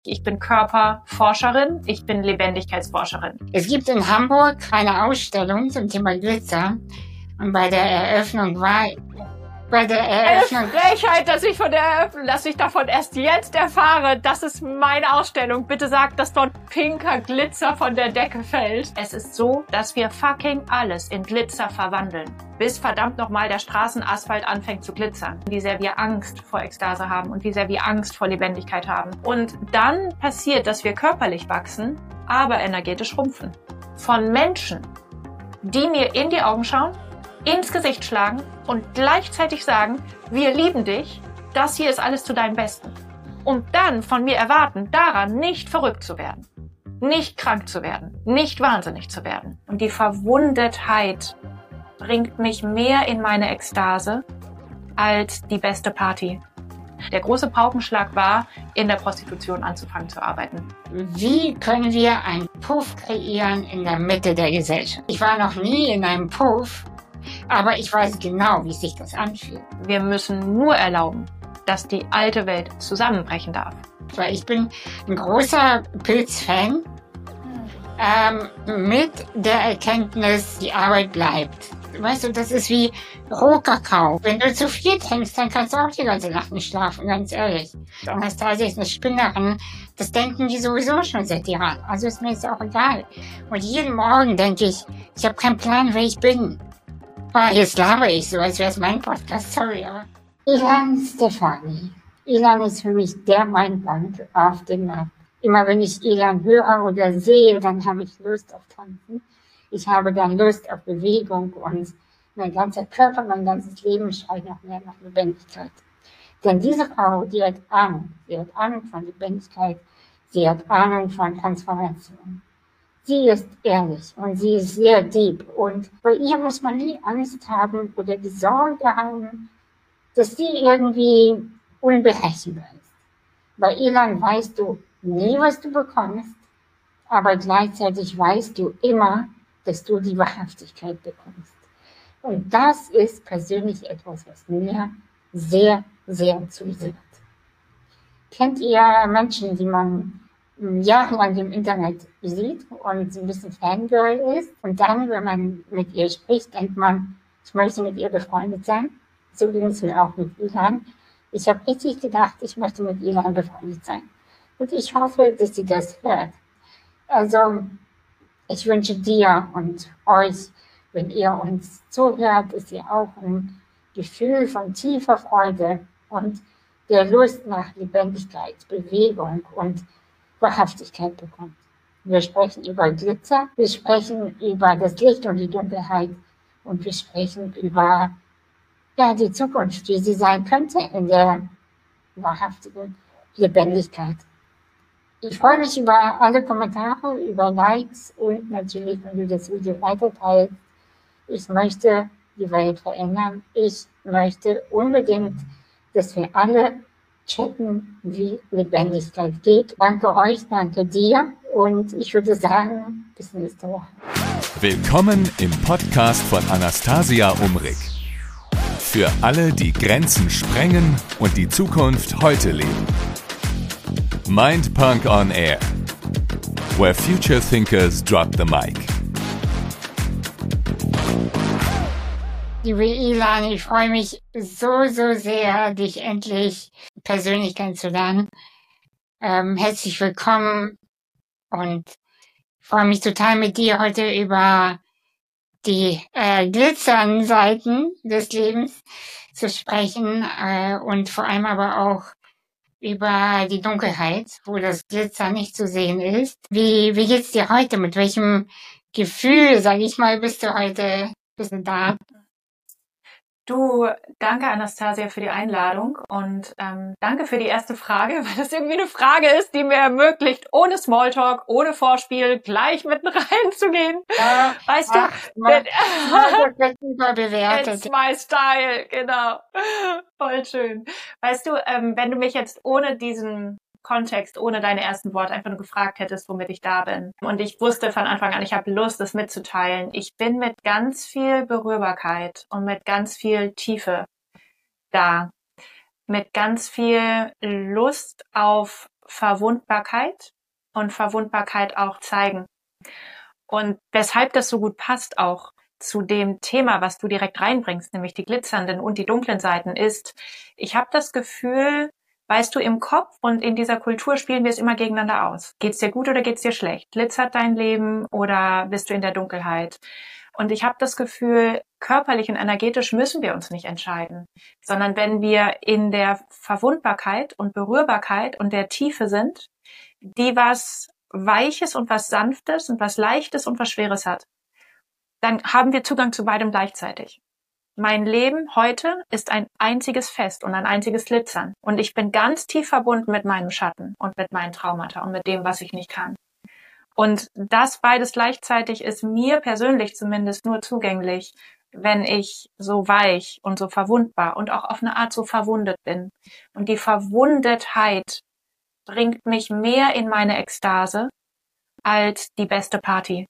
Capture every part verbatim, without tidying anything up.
Ich bin Körperforscherin, ich bin Lebendigkeitsforscherin. Es gibt in Hamburg eine Ausstellung zum Thema Glitzer und bei der Eröffnung war... Bei der Eröffnung... Eine Frechheit, dass ich von der Eröffnung, dass ich davon erst jetzt erfahre. Das ist meine Ausstellung. Bitte sag, dass dort pinker Glitzer von der Decke fällt. Es ist so, dass wir fucking alles in Glitzer verwandeln. Bis verdammt nochmal der Straßenasphalt anfängt zu glitzern. Wie sehr wir Angst vor Ekstase haben und wie sehr wir Angst vor Lebendigkeit haben. Und dann passiert, dass wir körperlich wachsen, aber energetisch schrumpfen. Von Menschen, die mir in die Augen schauen, ins Gesicht schlagen und gleichzeitig sagen, wir lieben dich, das hier ist alles zu deinem Besten. Und dann von mir erwarten, daran nicht verrückt zu werden, nicht krank zu werden, nicht wahnsinnig zu werden. Und die Verwundetheit bringt mich mehr in meine Ekstase als die beste Party. Der große Paukenschlag war, in der Prostitution anzufangen zu arbeiten. Wie können wir einen Puff kreieren in der Mitte der Gesellschaft? Ich war noch nie in einem Puff, aber ich weiß genau, wie sich das anfühlt. Wir müssen nur erlauben, dass die alte Welt zusammenbrechen darf. Weil ich bin ein großer Pilz-Fan, ähm, mit der Erkenntnis, die Arbeit bleibt. Weißt du, das ist wie Rohkakao. Wenn du zu viel trinkst, dann kannst du auch die ganze Nacht nicht schlafen, ganz ehrlich. Anastasia ist eine Spinnerin, das denken die sowieso schon seit Jahren. Also ist mir jetzt auch egal. Und jeden Morgen denke ich, ich habe keinen Plan, wer ich bin. Ah, jetzt laber ich so, als wäre es mein Podcast, sorry, aber... Ilan Stefani. Ilan ist für mich der Mindbank auf dem Markt. Immer wenn ich Ilan höre oder sehe, dann habe ich Lust auf Tanzen. Ich habe dann Lust auf Bewegung und mein ganzer Körper, mein ganzes Leben schreit noch mehr nach Lebendigkeit. Denn diese Frau, die hat Ahnung. Sie hat Ahnung von Lebendigkeit. Sie hat Ahnung von Transformation. Sie ist ehrlich und sie ist sehr deep. Und bei ihr muss man nie Angst haben oder die Sorge haben, dass sie irgendwie unberechenbar ist. Bei Ilan weißt du nie, was du bekommst, aber gleichzeitig weißt du immer, dass du die Wahrhaftigkeit bekommst. Und das ist persönlich etwas, was mir sehr, sehr zusagt. Kennt ihr Menschen, die man jahrelang im Internet sieht und ein bisschen Fangirl ist und dann, wenn man mit ihr spricht, denkt man, ich möchte mit ihr befreundet sein. So ging es mir auch mit Ilan. Ich habe richtig gedacht, ich möchte mit Ilan befreundet sein. Und ich hoffe, dass sie das hört. Also, ich wünsche dir und euch, wenn ihr uns zuhört, dass ihr auch ein Gefühl von tiefer Freude und der Lust nach Lebendigkeit, Bewegung und Wahrhaftigkeit bekommt. Wir sprechen über Glitzer, wir sprechen über das Licht und die Dunkelheit und wir sprechen über ja, die Zukunft, wie sie sein könnte in der wahrhaftigen Lebendigkeit. Ich freue mich über alle Kommentare, über Likes und natürlich, wenn du das Video weiterteilst. Ich möchte die Welt verändern. Ich möchte unbedingt, dass wir alle checken, wie Lebendigkeit geht. Danke euch, danke dir und ich würde sagen, bis nächste Woche. Willkommen im Podcast von Anastasia Umrig. Für alle, die Grenzen sprengen und die Zukunft heute leben. Mindpunk on Air, where future thinkers drop the mic. Liebe Ilan, ich freue mich so, so sehr, dich endlich persönlich kennenzulernen. Ähm, herzlich willkommen und ich freue mich total mit dir heute über die äh, glitzernden Seiten des Lebens zu sprechen äh, und vor allem aber auch über die Dunkelheit, wo das Glitzer nicht zu sehen ist. Wie, wie geht's dir heute? Mit welchem Gefühl, sag ich mal, bist du heute bist du da? Du, danke Anastasia für die Einladung und ähm, danke für die erste Frage, weil das irgendwie eine Frage ist, die mir ermöglicht, ohne Smalltalk, ohne Vorspiel, gleich mitten reinzugehen. Ja, weißt ach, du, man, das wird überbewertet. It's my style, genau. Voll schön. Weißt du, ähm, wenn du mich jetzt ohne diesen Kontext, ohne deine ersten Worte einfach nur gefragt hättest, womit ich da bin. Und ich wusste von Anfang an, ich habe Lust, das mitzuteilen. Ich bin mit ganz viel Berührbarkeit und mit ganz viel Tiefe da. Mit ganz viel Lust auf Verwundbarkeit und Verwundbarkeit auch zeigen. Und weshalb das so gut passt auch zu dem Thema, was du direkt reinbringst, nämlich die glitzernden und die dunklen Seiten, ist, ich habe das Gefühl, weißt du, im Kopf und in dieser Kultur spielen wir es immer gegeneinander aus. Geht's dir gut oder geht's dir schlecht? Glitzert dein Leben oder bist du in der Dunkelheit? Und ich habe das Gefühl, körperlich und energetisch müssen wir uns nicht entscheiden, sondern wenn wir in der Verwundbarkeit und Berührbarkeit und der Tiefe sind, die was Weiches und was Sanftes und was Leichtes und was Schweres hat, dann haben wir Zugang zu beidem gleichzeitig. Mein Leben heute ist ein einziges Fest und ein einziges Glitzern. Und ich bin ganz tief verbunden mit meinem Schatten und mit meinen Traumata und mit dem, was ich nicht kann. Und das beides gleichzeitig ist mir persönlich zumindest nur zugänglich, wenn ich so weich und so verwundbar und auch auf eine Art so verwundet bin. Und die Verwundetheit bringt mich mehr in meine Ekstase als die beste Party.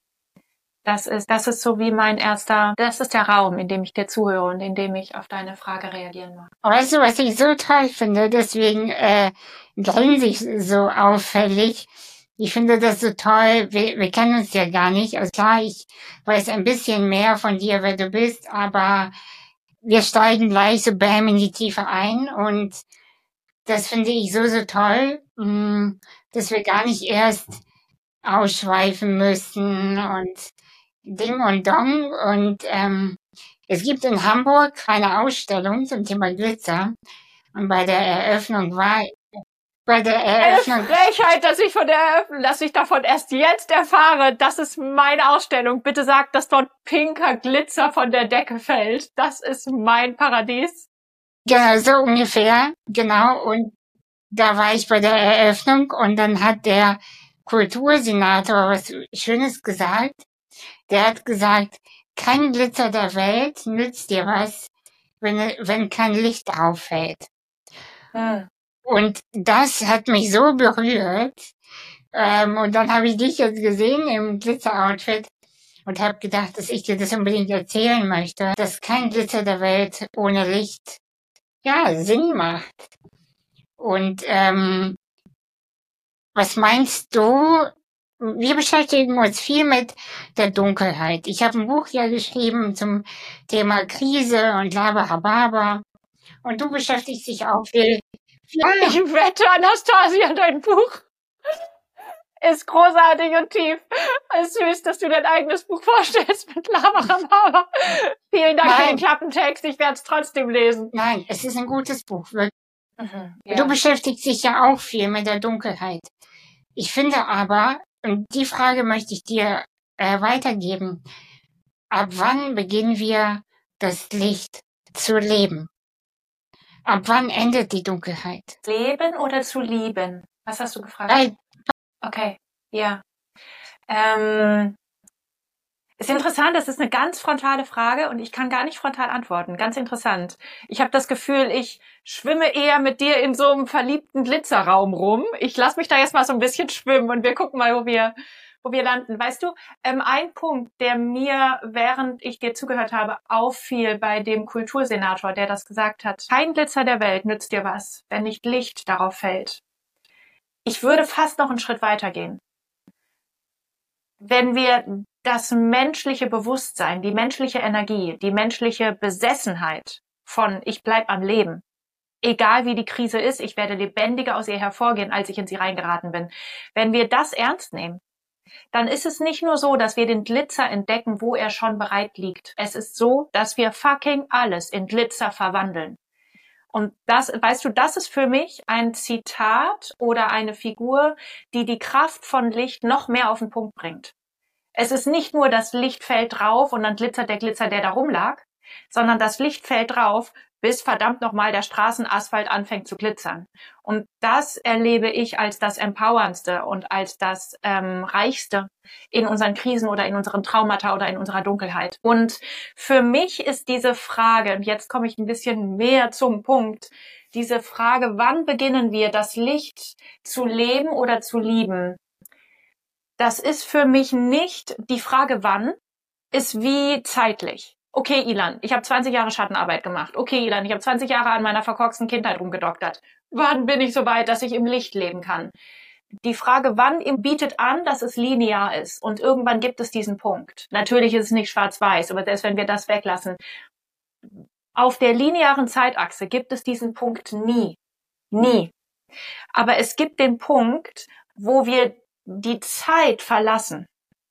Das ist, das ist so wie mein erster, das ist der Raum, in dem ich dir zuhöre und in dem ich auf deine Frage reagieren mag. Weißt du, was ich so toll finde? Deswegen äh, grinse ich so auffällig. Ich finde das so toll. Wir, wir kennen uns ja gar nicht. Also klar, ich weiß ein bisschen mehr von dir, wer du bist, aber wir steigen gleich so bam in die Tiefe ein und das finde ich so, so toll, mh, dass wir gar nicht erst ausschweifen müssen und Ding und Dong. Und ähm, es gibt in Hamburg eine Ausstellung zum Thema Glitzer. Und bei der Eröffnung war, bei der Eröffnung... Eine Frechheit, dass ich von der Eröffnung, dass ich davon erst jetzt erfahre. Das ist meine Ausstellung. Bitte sag, dass dort pinker Glitzer von der Decke fällt. Das ist mein Paradies. Genau, so ungefähr. Genau. Und da war ich bei der Eröffnung und dann hat der Kultursenator was Schönes gesagt. Der hat gesagt, kein Glitzer der Welt nützt dir was, wenn, wenn kein Licht drauf fällt. Hm. Und das hat mich so berührt. Ähm, und dann habe ich dich jetzt gesehen im Glitzer-Outfit und habe gedacht, dass ich dir das unbedingt erzählen möchte, dass kein Glitzer der Welt ohne Licht ja Sinn macht. Und ähm, was meinst du? Wir beschäftigen uns viel mit der Dunkelheit. Ich habe ein Buch ja geschrieben zum Thema Krise und Laberababa. Und du beschäftigst dich auch viel. Ja. Ich wette, Anastasia, dein Buch ist großartig und tief. Es ist süß, dass du dein eigenes Buch vorstellst mit Laberababa. Vielen Dank Nein. für den Klappentext. Ich werde es trotzdem lesen. Nein, es ist ein gutes Buch. Mhm, ja. Du beschäftigst dich ja auch viel mit der Dunkelheit. Ich finde aber, und die Frage möchte ich dir äh, weitergeben, ab wann beginnen wir das Licht zu leben? Ab wann endet die Dunkelheit? Leben oder zu lieben? Was hast du gefragt? Äh, Okay, ja. Ähm, ist interessant, das ist eine ganz frontale Frage und ich kann gar nicht frontal antworten. Ganz interessant. Ich habe das Gefühl, ich schwimme eher mit dir in so einem verliebten Glitzerraum rum. Ich lasse mich da jetzt mal so ein bisschen schwimmen und wir gucken mal, wo wir wo wir landen. Weißt du, ähm, ein Punkt, der mir, während ich dir zugehört habe, auffiel bei dem Kultursenator, der das gesagt hat: Kein Glitzer der Welt nützt dir was, wenn nicht Licht darauf fällt. Ich würde fast noch einen Schritt weitergehen. Wenn wir das menschliche Bewusstsein, die menschliche Energie, die menschliche Besessenheit von ich bleib am Leben, egal wie die Krise ist, ich werde lebendiger aus ihr hervorgehen, als ich in sie reingeraten bin. Wenn wir das ernst nehmen, dann ist es nicht nur so, dass wir den Glitzer entdecken, wo er schon bereit liegt. Es ist so, dass wir fucking alles in Glitzer verwandeln. Und das, weißt du, das ist für mich ein Zitat oder eine Figur, die die Kraft von Licht noch mehr auf den Punkt bringt. Es ist nicht nur, das Licht fällt drauf und dann glitzert der Glitzer, der da rumlag, sondern das Licht fällt drauf, bis verdammt nochmal der Straßenasphalt anfängt zu glitzern. Und das erlebe ich als das Empowerndste und als das ähm, Reichste in unseren Krisen oder in unseren Traumata oder in unserer Dunkelheit. Und für mich ist diese Frage, und jetzt komme ich ein bisschen mehr zum Punkt, diese Frage, wann beginnen wir, das Licht zu leben oder zu lieben? Das ist für mich nicht, die Frage wann, ist wie zeitlich. Okay, Ilan, ich habe zwanzig Jahre Schattenarbeit gemacht. Okay, Ilan, ich habe zwanzig Jahre an meiner verkorksten Kindheit rumgedoktert. Wann bin ich so weit, dass ich im Licht leben kann? Die Frage, wann bietet an, dass es linear ist. Und irgendwann gibt es diesen Punkt. Natürlich ist es nicht schwarz-weiß, aber selbst wenn wir das weglassen, auf der linearen Zeitachse gibt es diesen Punkt nie. Nie. Aber es gibt den Punkt, wo wir die Zeit verlassen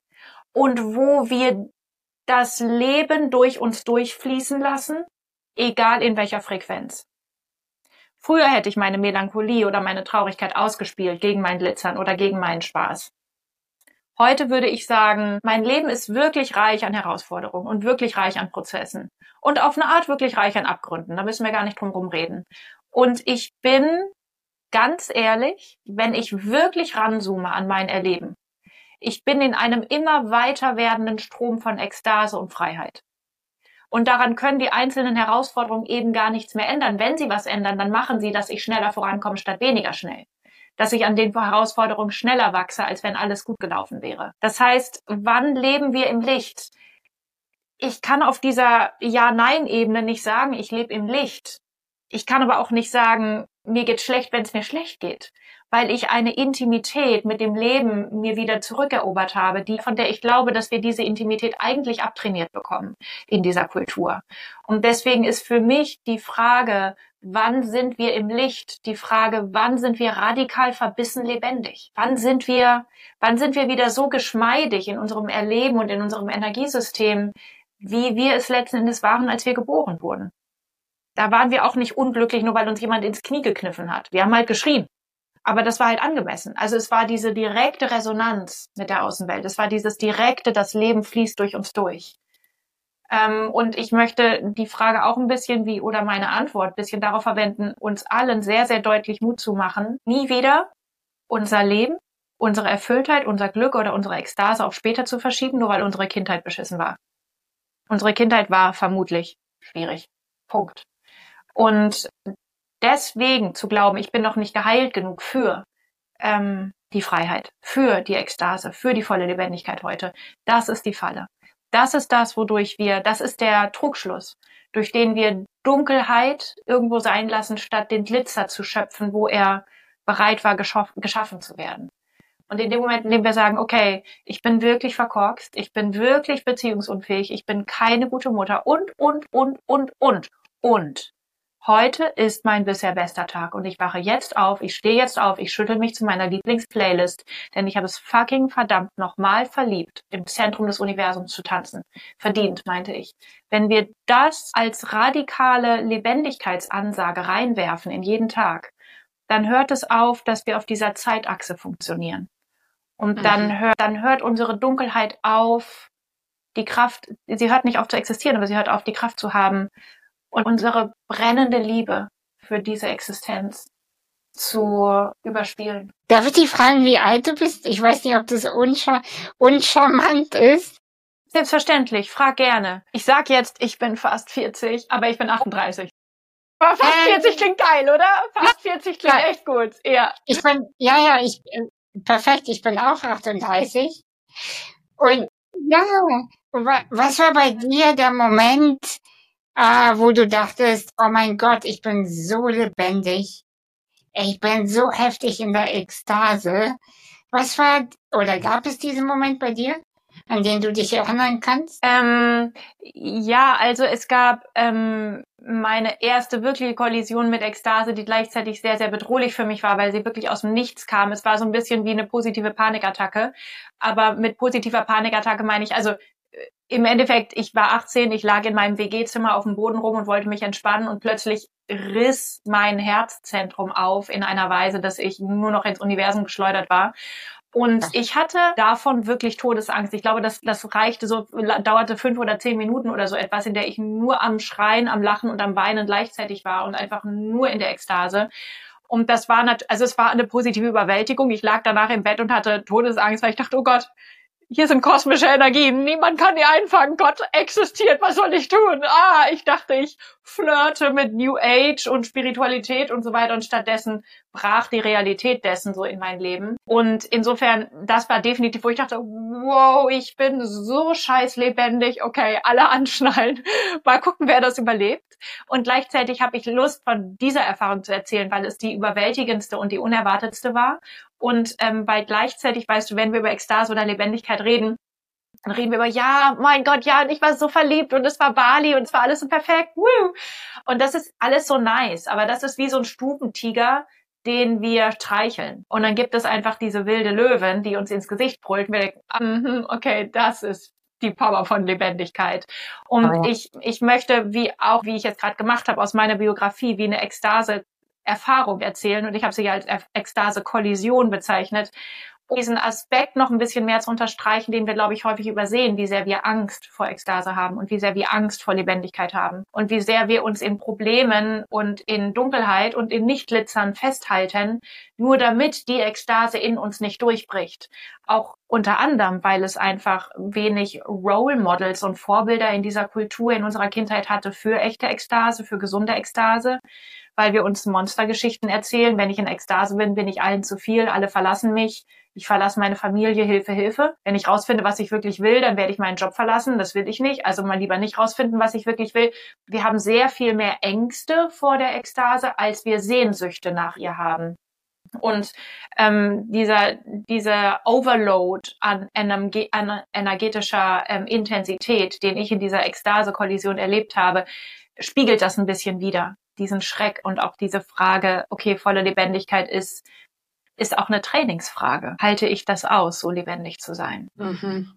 und wo wir das Leben durch uns durchfließen lassen, egal in welcher Frequenz. Früher hätte ich meine Melancholie oder meine Traurigkeit ausgespielt gegen mein Glitzern oder gegen meinen Spaß. Heute würde ich sagen, mein Leben ist wirklich reich an Herausforderungen und wirklich reich an Prozessen und auf eine Art wirklich reich an Abgründen. Da müssen wir gar nicht drum herum reden. Und ich bin ganz ehrlich, wenn ich wirklich ranzoome an mein Erleben, ich bin in einem immer weiter werdenden Strom von Ekstase und Freiheit. Und daran können die einzelnen Herausforderungen eben gar nichts mehr ändern. Wenn sie was ändern, dann machen sie, dass ich schneller vorankomme statt weniger schnell. Dass ich an den Herausforderungen schneller wachse, als wenn alles gut gelaufen wäre. Das heißt, wann leben wir im Licht? Ich kann auf dieser Ja-Nein-Ebene nicht sagen, ich lebe im Licht. Ich kann aber auch nicht sagen, mir geht's schlecht, wenn es mir schlecht geht. Weil ich eine Intimität mit dem Leben mir wieder zurückerobert habe, die, von der ich glaube, dass wir diese Intimität eigentlich abtrainiert bekommen in dieser Kultur. Und deswegen ist für mich die Frage, wann sind wir im Licht? Die Frage, wann sind wir radikal verbissen lebendig? Wann sind wir, wann sind wir wieder so geschmeidig in unserem Erleben und in unserem Energiesystem, wie wir es letzten Endes waren, als wir geboren wurden? Da waren wir auch nicht unglücklich, nur weil uns jemand ins Knie gekniffen hat. Wir haben halt geschrien. Aber das war halt angemessen. Also es war diese direkte Resonanz mit der Außenwelt. Es war dieses direkte, das Leben fließt durch uns durch. Ähm, und ich möchte die Frage auch ein bisschen wie, oder meine Antwort ein bisschen darauf verwenden, uns allen sehr, sehr deutlich Mut zu machen, nie wieder unser Leben, unsere Erfülltheit, unser Glück oder unsere Ekstase auf später zu verschieben, nur weil unsere Kindheit beschissen war. Unsere Kindheit war vermutlich schwierig. Punkt. Und deswegen zu glauben, ich bin noch nicht geheilt genug für ähm, die Freiheit, für die Ekstase, für die volle Lebendigkeit heute, das ist die Falle. Das ist das, wodurch wir, das ist der Trugschluss, durch den wir Dunkelheit irgendwo sein lassen, statt den Glitzer zu schöpfen, wo er bereit war, geschaff, geschaffen zu werden. Und in dem Moment, in dem wir sagen, okay, ich bin wirklich verkorkst, ich bin wirklich beziehungsunfähig, ich bin keine gute Mutter und, und, und, und, und, und. Heute ist mein bisher bester Tag und ich wache jetzt auf, ich stehe jetzt auf, ich schüttel mich zu meiner Lieblingsplaylist, denn ich habe es fucking verdammt nochmal verliebt, im Zentrum des Universums zu tanzen. Verdient, meinte ich. Wenn wir das als radikale Lebendigkeitsansage reinwerfen in jeden Tag, dann hört es auf, dass wir auf dieser Zeitachse funktionieren. Und mhm. dann, hört, dann hört unsere Dunkelheit auf, die Kraft, sie hört nicht auf zu existieren, aber sie hört auf, die Kraft zu haben, und unsere brennende Liebe für diese Existenz zu überspielen. Darf ich dich fragen, wie alt du bist? Ich weiß nicht, ob das unchar- uncharmant ist. Selbstverständlich, frag gerne. Ich sag jetzt, ich bin fast vierzig, aber ich bin achtunddreißig. Aber fast ähm, vierzig klingt geil, oder? Fast vierzig klingt ja, echt gut. Ja. Ich bin, ja, ja, ich, äh, perfekt, ich bin auch achtunddreißig. Und ja, was war bei dir der Moment, Ah, wo du dachtest, oh mein Gott, ich bin so lebendig, ich bin so heftig in der Ekstase. Was war, oder gab es diesen Moment bei dir, an den du dich erinnern kannst? Ähm, ja, also es gab ähm, meine erste wirkliche Kollision mit Ekstase, die gleichzeitig sehr, sehr bedrohlich für mich war, weil sie wirklich aus dem Nichts kam. Es war so ein bisschen wie eine positive Panikattacke, aber mit positiver Panikattacke meine ich, also im Endeffekt, ich war achtzehn, ich lag in meinem W G-Zimmer auf dem Boden rum und wollte mich entspannen und plötzlich riss mein Herzzentrum auf in einer Weise, dass ich nur noch ins Universum geschleudert war. Und ich hatte davon wirklich Todesangst. Ich glaube, das, das reichte so, dauerte fünf oder zehn Minuten oder so etwas, in der ich nur am Schreien, am Lachen und am Weinen gleichzeitig war und einfach nur in der Ekstase. Und das war, nat- also es war eine positive Überwältigung. Ich lag danach im Bett und hatte Todesangst, weil ich dachte, oh Gott, hier sind kosmische Energien, niemand kann die einfangen, Gott existiert, was soll ich tun? Ah, ich dachte, ich flirte mit New Age und Spiritualität und so weiter und stattdessen brach die Realität dessen so in mein Leben. Und insofern, das war definitiv, wo ich dachte, wow, ich bin so scheiß lebendig, okay, alle anschnallen, mal gucken, wer das überlebt. Und gleichzeitig habe ich Lust, von dieser Erfahrung zu erzählen, weil es die überwältigendste und die unerwartetste war. Und ähm, weil gleichzeitig, weißt du, wenn wir über Ekstase oder Lebendigkeit reden, dann reden wir über, ja, mein Gott, ja, und ich war so verliebt und es war Bali und es war alles so perfekt. Woo! Und das ist alles so nice, aber das ist wie so ein Stubentiger, den wir streicheln. Und dann gibt es einfach diese wilde Löwin, die uns ins Gesicht brüllt. Und wir denken, mm, okay, das ist die Power von Lebendigkeit. Und oh ja. ich ich möchte, wie auch, wie ich jetzt gerade gemacht habe, aus meiner Biografie, wie eine Ekstase-Erfahrung erzählen. Und ich habe sie ja als Ekstase-Kollision bezeichnet, um diesen Aspekt noch ein bisschen mehr zu unterstreichen, den wir, glaube ich, häufig übersehen, wie sehr wir Angst vor Ekstase haben und wie sehr wir Angst vor Lebendigkeit haben und wie sehr wir uns in Problemen und in Dunkelheit und in Nichtglitzern festhalten, nur damit die Ekstase in uns nicht durchbricht. Auch unter anderem, weil es einfach wenig Role Models und Vorbilder in dieser Kultur in unserer Kindheit hatte für echte Ekstase, für gesunde Ekstase, weil wir uns Monstergeschichten erzählen. Wenn ich in Ekstase bin, bin ich allen zu viel, alle verlassen mich. Ich verlasse meine Familie, Hilfe, Hilfe. Wenn ich rausfinde, was ich wirklich will, dann werde ich meinen Job verlassen. Das will ich nicht. Also mal lieber nicht rausfinden, was ich wirklich will. Wir haben sehr viel mehr Ängste vor der Ekstase, als wir Sehnsüchte nach ihr haben. Und ähm, dieser dieser Overload an, an energetischer ähm, Intensität, den ich in dieser Ekstase-Kollision erlebt habe, spiegelt das ein bisschen wider. Diesen Schreck und auch diese Frage, okay, volle Lebendigkeit ist ist auch eine Trainingsfrage. Halte ich das aus, so lebendig zu sein? Mhm.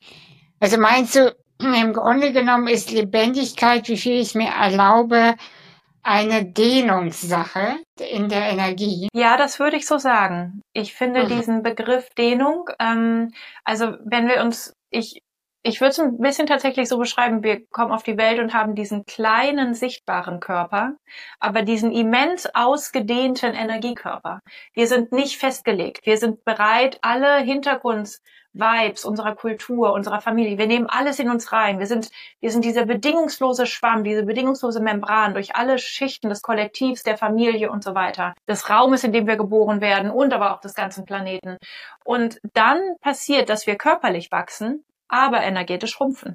Also meinst du, im Grunde genommen ist Lebendigkeit, wie viel ich mir erlaube, eine Dehnungssache in der Energie? Ja, das würde ich so sagen. Ich finde mhm. diesen Begriff Dehnung, ähm, also wenn wir uns, ich Ich würde es ein bisschen tatsächlich so beschreiben, wir kommen auf die Welt und haben diesen kleinen, sichtbaren Körper, aber diesen immens ausgedehnten Energiekörper. Wir sind nicht festgelegt. Wir sind bereit, alle Hintergrundsvibes unserer Kultur, unserer Familie, wir nehmen alles in uns rein. Wir sind, wir sind dieser bedingungslose Schwamm, diese bedingungslose Membran durch alle Schichten des Kollektivs, der Familie und so weiter, des Raumes, in dem wir geboren werden und aber auch des ganzen Planeten. Und dann passiert, dass wir körperlich wachsen, aber energetisch schrumpfen.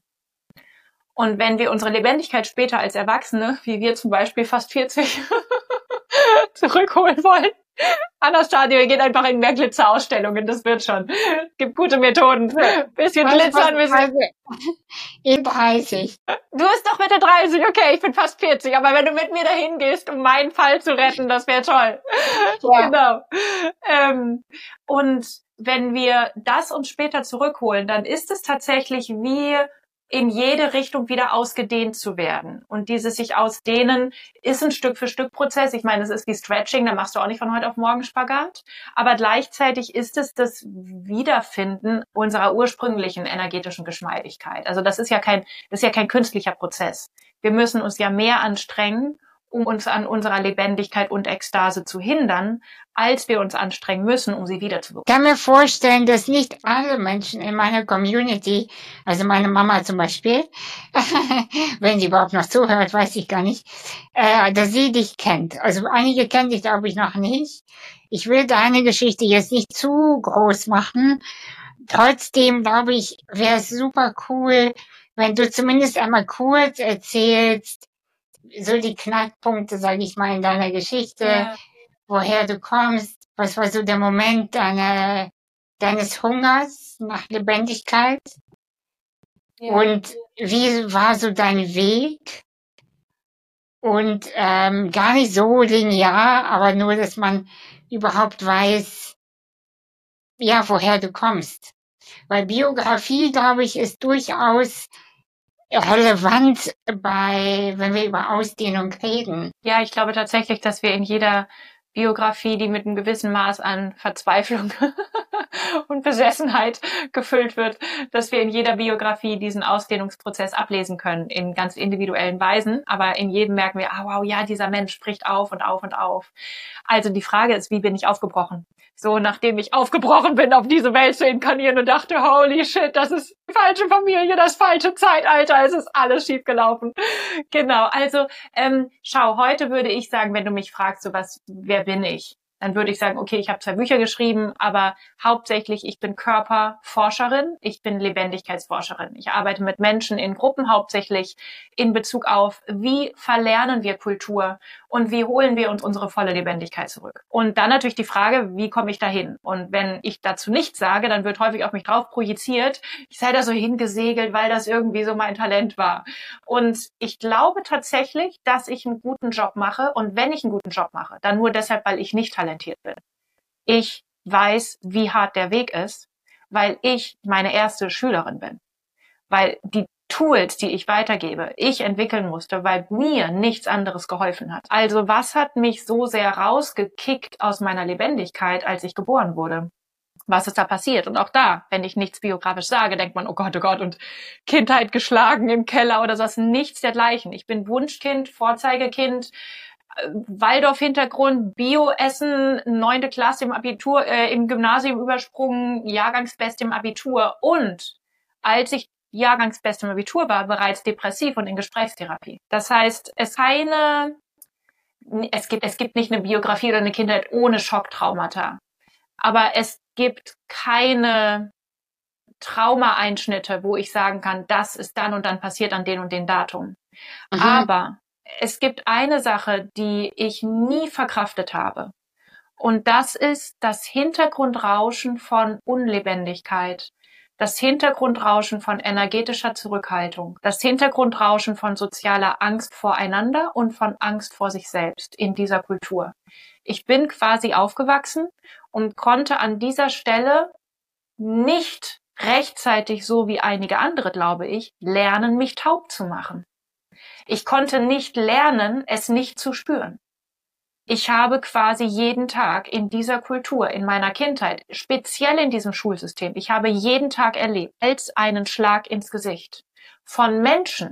Und wenn wir unsere Lebendigkeit später als Erwachsene, wie wir zum Beispiel fast vierzig, zurückholen wollen, Anastasia, wir gehen einfach in mehr Glitzerausstellungen, das wird schon. Es gibt gute Methoden. Bisschen glitzern, bisschen... In dreißig. Du bist doch Mitte dreißig, okay, ich bin fast vierzig, aber wenn du mit mir dahin gehst, um meinen Fall zu retten, das wäre toll. Ja. Genau. Ähm, und wenn wir das uns später zurückholen, dann ist es tatsächlich wie in jede Richtung wieder ausgedehnt zu werden. Und dieses sich ausdehnen ist ein Stück für Stück Prozess. Ich meine, es ist wie Stretching, da machst du auch nicht von heute auf morgen Spagat. Aber gleichzeitig ist es das Wiederfinden unserer ursprünglichen energetischen Geschmeidigkeit. Also das ist ja kein, das ist ja kein künstlicher Prozess. Wir müssen uns ja mehr anstrengen, um uns an unserer Lebendigkeit und Ekstase zu hindern, als wir uns anstrengen müssen, um sie wiederzubekommen. Ich kann mir vorstellen, dass nicht alle Menschen in meiner Community, also meine Mama zum Beispiel, wenn sie überhaupt noch zuhört, weiß ich gar nicht, äh, dass sie dich kennt. Also einige kennen dich, glaube ich, noch nicht. Ich will deine Geschichte jetzt nicht zu groß machen. Trotzdem, glaube ich, wäre es super cool, wenn du zumindest einmal kurz erzählst, so die Knackpunkte, sage ich mal, in deiner Geschichte, ja. Woher du kommst, was war so der Moment deiner, deines Hungers nach Lebendigkeit ja. Und wie war so dein Weg und ähm, gar nicht so linear, aber nur, dass man überhaupt weiß, ja, woher du kommst. Weil Biografie, glaube ich, ist durchaus relevant bei, wenn wir über Ausdehnung reden. Ja, ich glaube tatsächlich, dass wir in jeder Biografie, die mit einem gewissen Maß an Verzweiflung und Besessenheit gefüllt wird, dass wir in jeder Biografie diesen Ausdehnungsprozess ablesen können, in ganz individuellen Weisen. Aber in jedem merken wir, ah, wow, ja, dieser Mensch spricht auf und auf und auf. Also die Frage ist, wie bin ich aufgebrochen? So, nachdem ich aufgebrochen bin, auf diese Welt zu inkarnieren und dachte, holy shit, das ist die falsche Familie, das falsche Zeitalter, es ist alles schiefgelaufen. Genau, also ähm, schau, heute würde ich sagen, wenn du mich fragst, so was, wer bin ich? Dann würde ich sagen, okay, ich habe zwei Bücher geschrieben, aber hauptsächlich, ich bin Körperforscherin, ich bin Lebendigkeitsforscherin. Ich arbeite mit Menschen in Gruppen hauptsächlich in Bezug auf, wie verlernen wir Kultur und wie holen wir uns unsere volle Lebendigkeit zurück. Und dann natürlich die Frage, wie komme ich dahin? Und wenn ich dazu nichts sage, dann wird häufig auf mich drauf projiziert, ich sei da so hingesegelt, weil das irgendwie so mein Talent war. Und ich glaube tatsächlich, dass ich einen guten Job mache. Und wenn ich einen guten Job mache, dann nur deshalb, weil ich nicht talentiert bin. Ich weiß, wie hart der Weg ist, weil ich meine erste Schülerin bin. Weil die Tools, die ich weitergebe, ich entwickeln musste, weil mir nichts anderes geholfen hat. Also was hat mich so sehr rausgekickt aus meiner Lebendigkeit, als ich geboren wurde? Was ist da passiert? Und auch da, wenn ich nichts biografisch sage, denkt man, oh Gott, oh Gott, und Kindheit geschlagen im Keller oder sowas. Nichts dergleichen. Ich bin Wunschkind, Vorzeigekind, Waldorf-Hintergrund, Bio-Essen, neunte Klasse im Abitur, äh, im Gymnasium übersprungen, Jahrgangsbeste im Abitur. Und als ich Jahrgangsbeste im Abitur war, bereits depressiv und in Gesprächstherapie. Das heißt, es keine, es gibt, es gibt nicht eine Biografie oder eine Kindheit ohne Schocktraumata. Aber es gibt keine Traumaeinschnitte, wo ich sagen kann, das ist dann und dann passiert an den und den Datum. Mhm. Aber es gibt eine Sache, die ich nie verkraftet habe. Und das ist das Hintergrundrauschen von Unlebendigkeit. Das Hintergrundrauschen von energetischer Zurückhaltung. Das Hintergrundrauschen von sozialer Angst voreinander und von Angst vor sich selbst in dieser Kultur. Ich bin quasi aufgewachsen und konnte an dieser Stelle nicht rechtzeitig, so wie einige andere, glaube ich, lernen, mich taub zu machen. Ich konnte nicht lernen, es nicht zu spüren. Ich habe quasi jeden Tag in dieser Kultur, in meiner Kindheit, speziell in diesem Schulsystem, ich habe jeden Tag erlebt, als einen Schlag ins Gesicht von Menschen,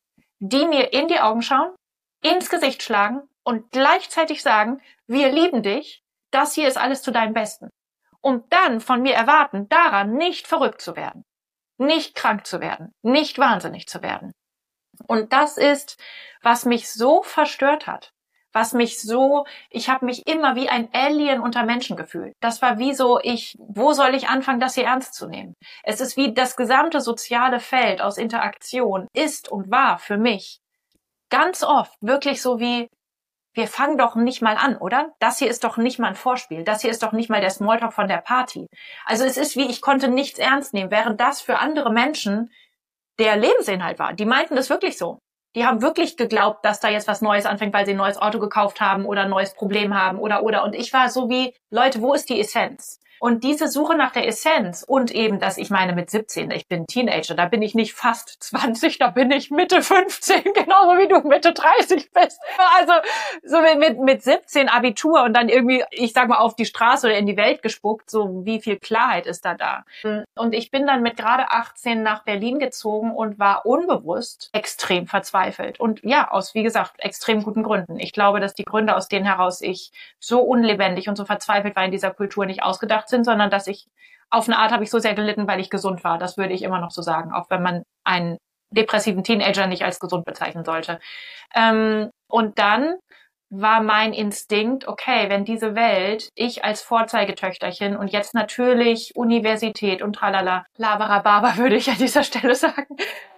die mir in die Augen schauen, ins Gesicht schlagen und gleichzeitig sagen, wir lieben dich, das hier ist alles zu deinem Besten. Und dann von mir erwarten, daran nicht verrückt zu werden, nicht krank zu werden, nicht wahnsinnig zu werden. Und das ist, was mich so verstört hat. Was mich so, ich habe mich immer wie ein Alien unter Menschen gefühlt. Das war wie so, ich, wo soll ich anfangen, das hier ernst zu nehmen? Es ist wie das gesamte soziale Feld aus Interaktion ist und war für mich ganz oft wirklich so wie, wir fangen doch nicht mal an, oder? Das hier ist doch nicht mal ein Vorspiel. Das hier ist doch nicht mal der Smalltalk von der Party. Also es ist wie, ich konnte nichts ernst nehmen, während das für andere Menschen der Lebensinhalt war. Die meinten das wirklich so. Die haben wirklich geglaubt, dass da jetzt was Neues anfängt, weil sie ein neues Auto gekauft haben oder ein neues Problem haben oder, oder. Und ich war so wie, Leute, wo ist die Essenz? Und diese Suche nach der Essenz und eben, dass ich meine mit siebzehn, ich bin Teenager, da bin ich nicht fast zwanzig, da bin ich Mitte fünfzehn, genauso wie du Mitte dreißig bist. Also so mit, mit siebzehn Abitur und dann irgendwie, ich sag mal, auf die Straße oder in die Welt gespuckt, so wie viel Klarheit ist da da. Und ich bin dann mit gerade achtzehn nach Berlin gezogen und war unbewusst extrem verzweifelt. Und ja, aus, wie gesagt, extrem guten Gründen. Ich glaube, dass die Gründe, aus denen heraus ich so unlebendig und so verzweifelt war in dieser Kultur, nicht ausgedacht sind, sondern dass ich, auf eine Art habe ich so sehr gelitten, weil ich gesund war. Das würde ich immer noch so sagen, auch wenn man einen depressiven Teenager nicht als gesund bezeichnen sollte. Ähm, und dann war mein Instinkt, okay, wenn diese Welt, ich als Vorzeigetöchterchen und jetzt natürlich Universität und tralala, laberababa würde ich an dieser Stelle sagen,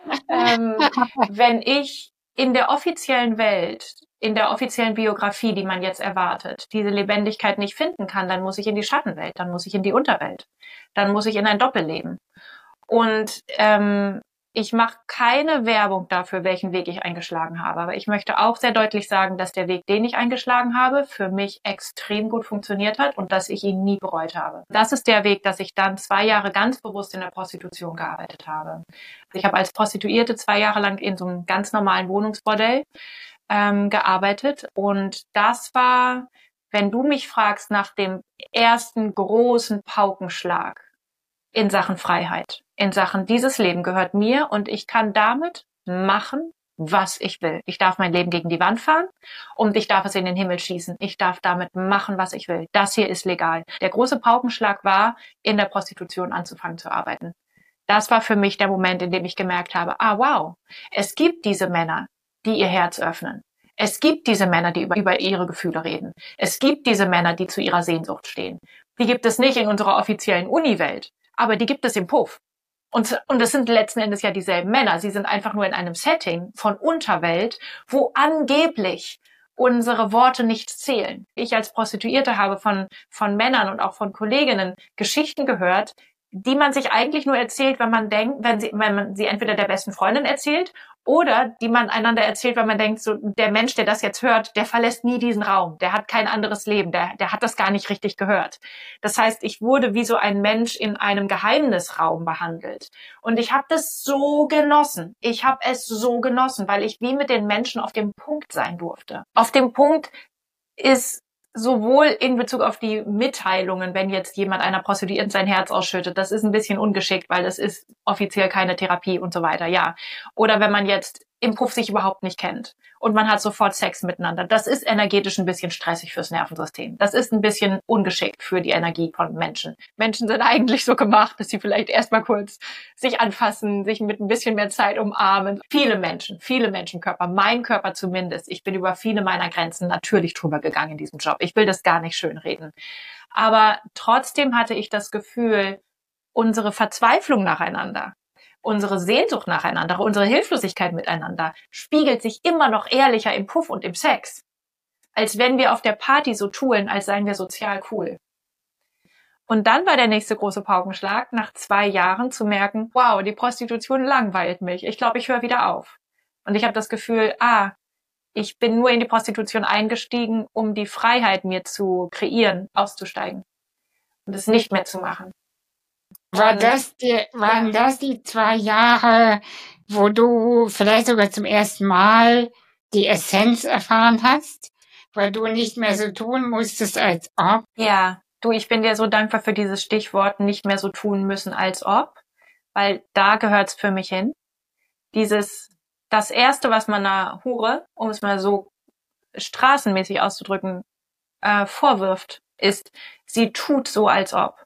ähm, wenn ich in der offiziellen Welt, in der offiziellen Biografie, die man jetzt erwartet, diese Lebendigkeit nicht finden kann, dann muss ich in die Schattenwelt, dann muss ich in die Unterwelt, dann muss ich in ein Doppelleben. Und ähm, ich mache keine Werbung dafür, welchen Weg ich eingeschlagen habe. Aber ich möchte auch sehr deutlich sagen, dass der Weg, den ich eingeschlagen habe, für mich extrem gut funktioniert hat und dass ich ihn nie bereut habe. Das ist der Weg, dass ich dann zwei Jahre ganz bewusst in der Prostitution gearbeitet habe. Ich habe als Prostituierte zwei Jahre lang in so einem ganz normalen Wohnungsbordell ähm, gearbeitet. Und das war, wenn du mich fragst, nach dem ersten großen Paukenschlag in Sachen Freiheit, in Sachen dieses Leben gehört mir und ich kann damit machen, was ich will. Ich darf mein Leben gegen die Wand fahren und ich darf es in den Himmel schießen. Ich darf damit machen, was ich will. Das hier ist legal. Der große Paukenschlag war, in der Prostitution anzufangen zu arbeiten. Das war für mich der Moment, in dem ich gemerkt habe, ah wow, es gibt diese Männer, die ihr Herz öffnen. Es gibt diese Männer, die über, über ihre Gefühle reden. Es gibt diese Männer, die zu ihrer Sehnsucht stehen. Die gibt es nicht in unserer offiziellen Uni-Welt, aber die gibt es im Puff. Und, und es sind letzten Endes ja dieselben Männer. Sie sind einfach nur in einem Setting von Unterwelt, wo angeblich unsere Worte nicht zählen. Ich als Prostituierte habe von, von Männern und auch von Kolleginnen Geschichten gehört, die man sich eigentlich nur erzählt, wenn man denkt, wenn sie, wenn man sie entweder der besten Freundin erzählt oder die man einander erzählt, wenn man denkt, so der Mensch, der das jetzt hört, der verlässt nie diesen Raum, der hat kein anderes Leben, der, der hat das gar nicht richtig gehört. Das heißt, ich wurde wie so ein Mensch in einem Geheimnisraum behandelt. Und ich habe das so genossen. Ich habe es so genossen, weil ich wie mit den Menschen auf dem Punkt sein durfte. Auf dem Punkt ist sowohl in Bezug auf die Mitteilungen, wenn jetzt jemand einer Prostituierten sein Herz ausschüttet, das ist ein bisschen ungeschickt, weil das ist offiziell keine Therapie und so weiter, ja. Oder wenn man jetzt im Puff sich überhaupt nicht kennt und man hat sofort Sex miteinander. Das ist energetisch ein bisschen stressig fürs Nervensystem. Das ist ein bisschen ungeschickt für die Energie von Menschen. Menschen sind eigentlich so gemacht, dass sie vielleicht erstmal kurz sich anfassen, sich mit ein bisschen mehr Zeit umarmen. Viele Menschen, viele Menschenkörper, mein Körper zumindest. Ich bin über viele meiner Grenzen natürlich drüber gegangen in diesem Job. Ich will das gar nicht schönreden. Aber trotzdem hatte ich das Gefühl, unsere Verzweiflung nacheinander, unsere Sehnsucht nacheinander, unsere Hilflosigkeit miteinander spiegelt sich immer noch ehrlicher im Puff und im Sex, als wenn wir auf der Party so tun, als seien wir sozial cool. Und dann war der nächste große Paukenschlag, nach zwei Jahren zu merken, wow, die Prostitution langweilt mich. Ich glaube, ich höre wieder auf. Und ich habe das Gefühl, ah, ich bin nur in die Prostitution eingestiegen, um die Freiheit mir zu kreieren, auszusteigen und es nicht mehr zu machen. War das die, waren das die zwei Jahre, wo du vielleicht sogar zum ersten Mal die Essenz erfahren hast, weil du nicht mehr so tun musstest, als ob? Ja, du, ich bin dir so dankbar für dieses Stichwort, nicht mehr so tun müssen, als ob, weil da gehört's für mich hin. Dieses, das Erste, was man einer Hure, um es mal so straßenmäßig auszudrücken, äh, vorwirft, ist, sie tut so, als ob.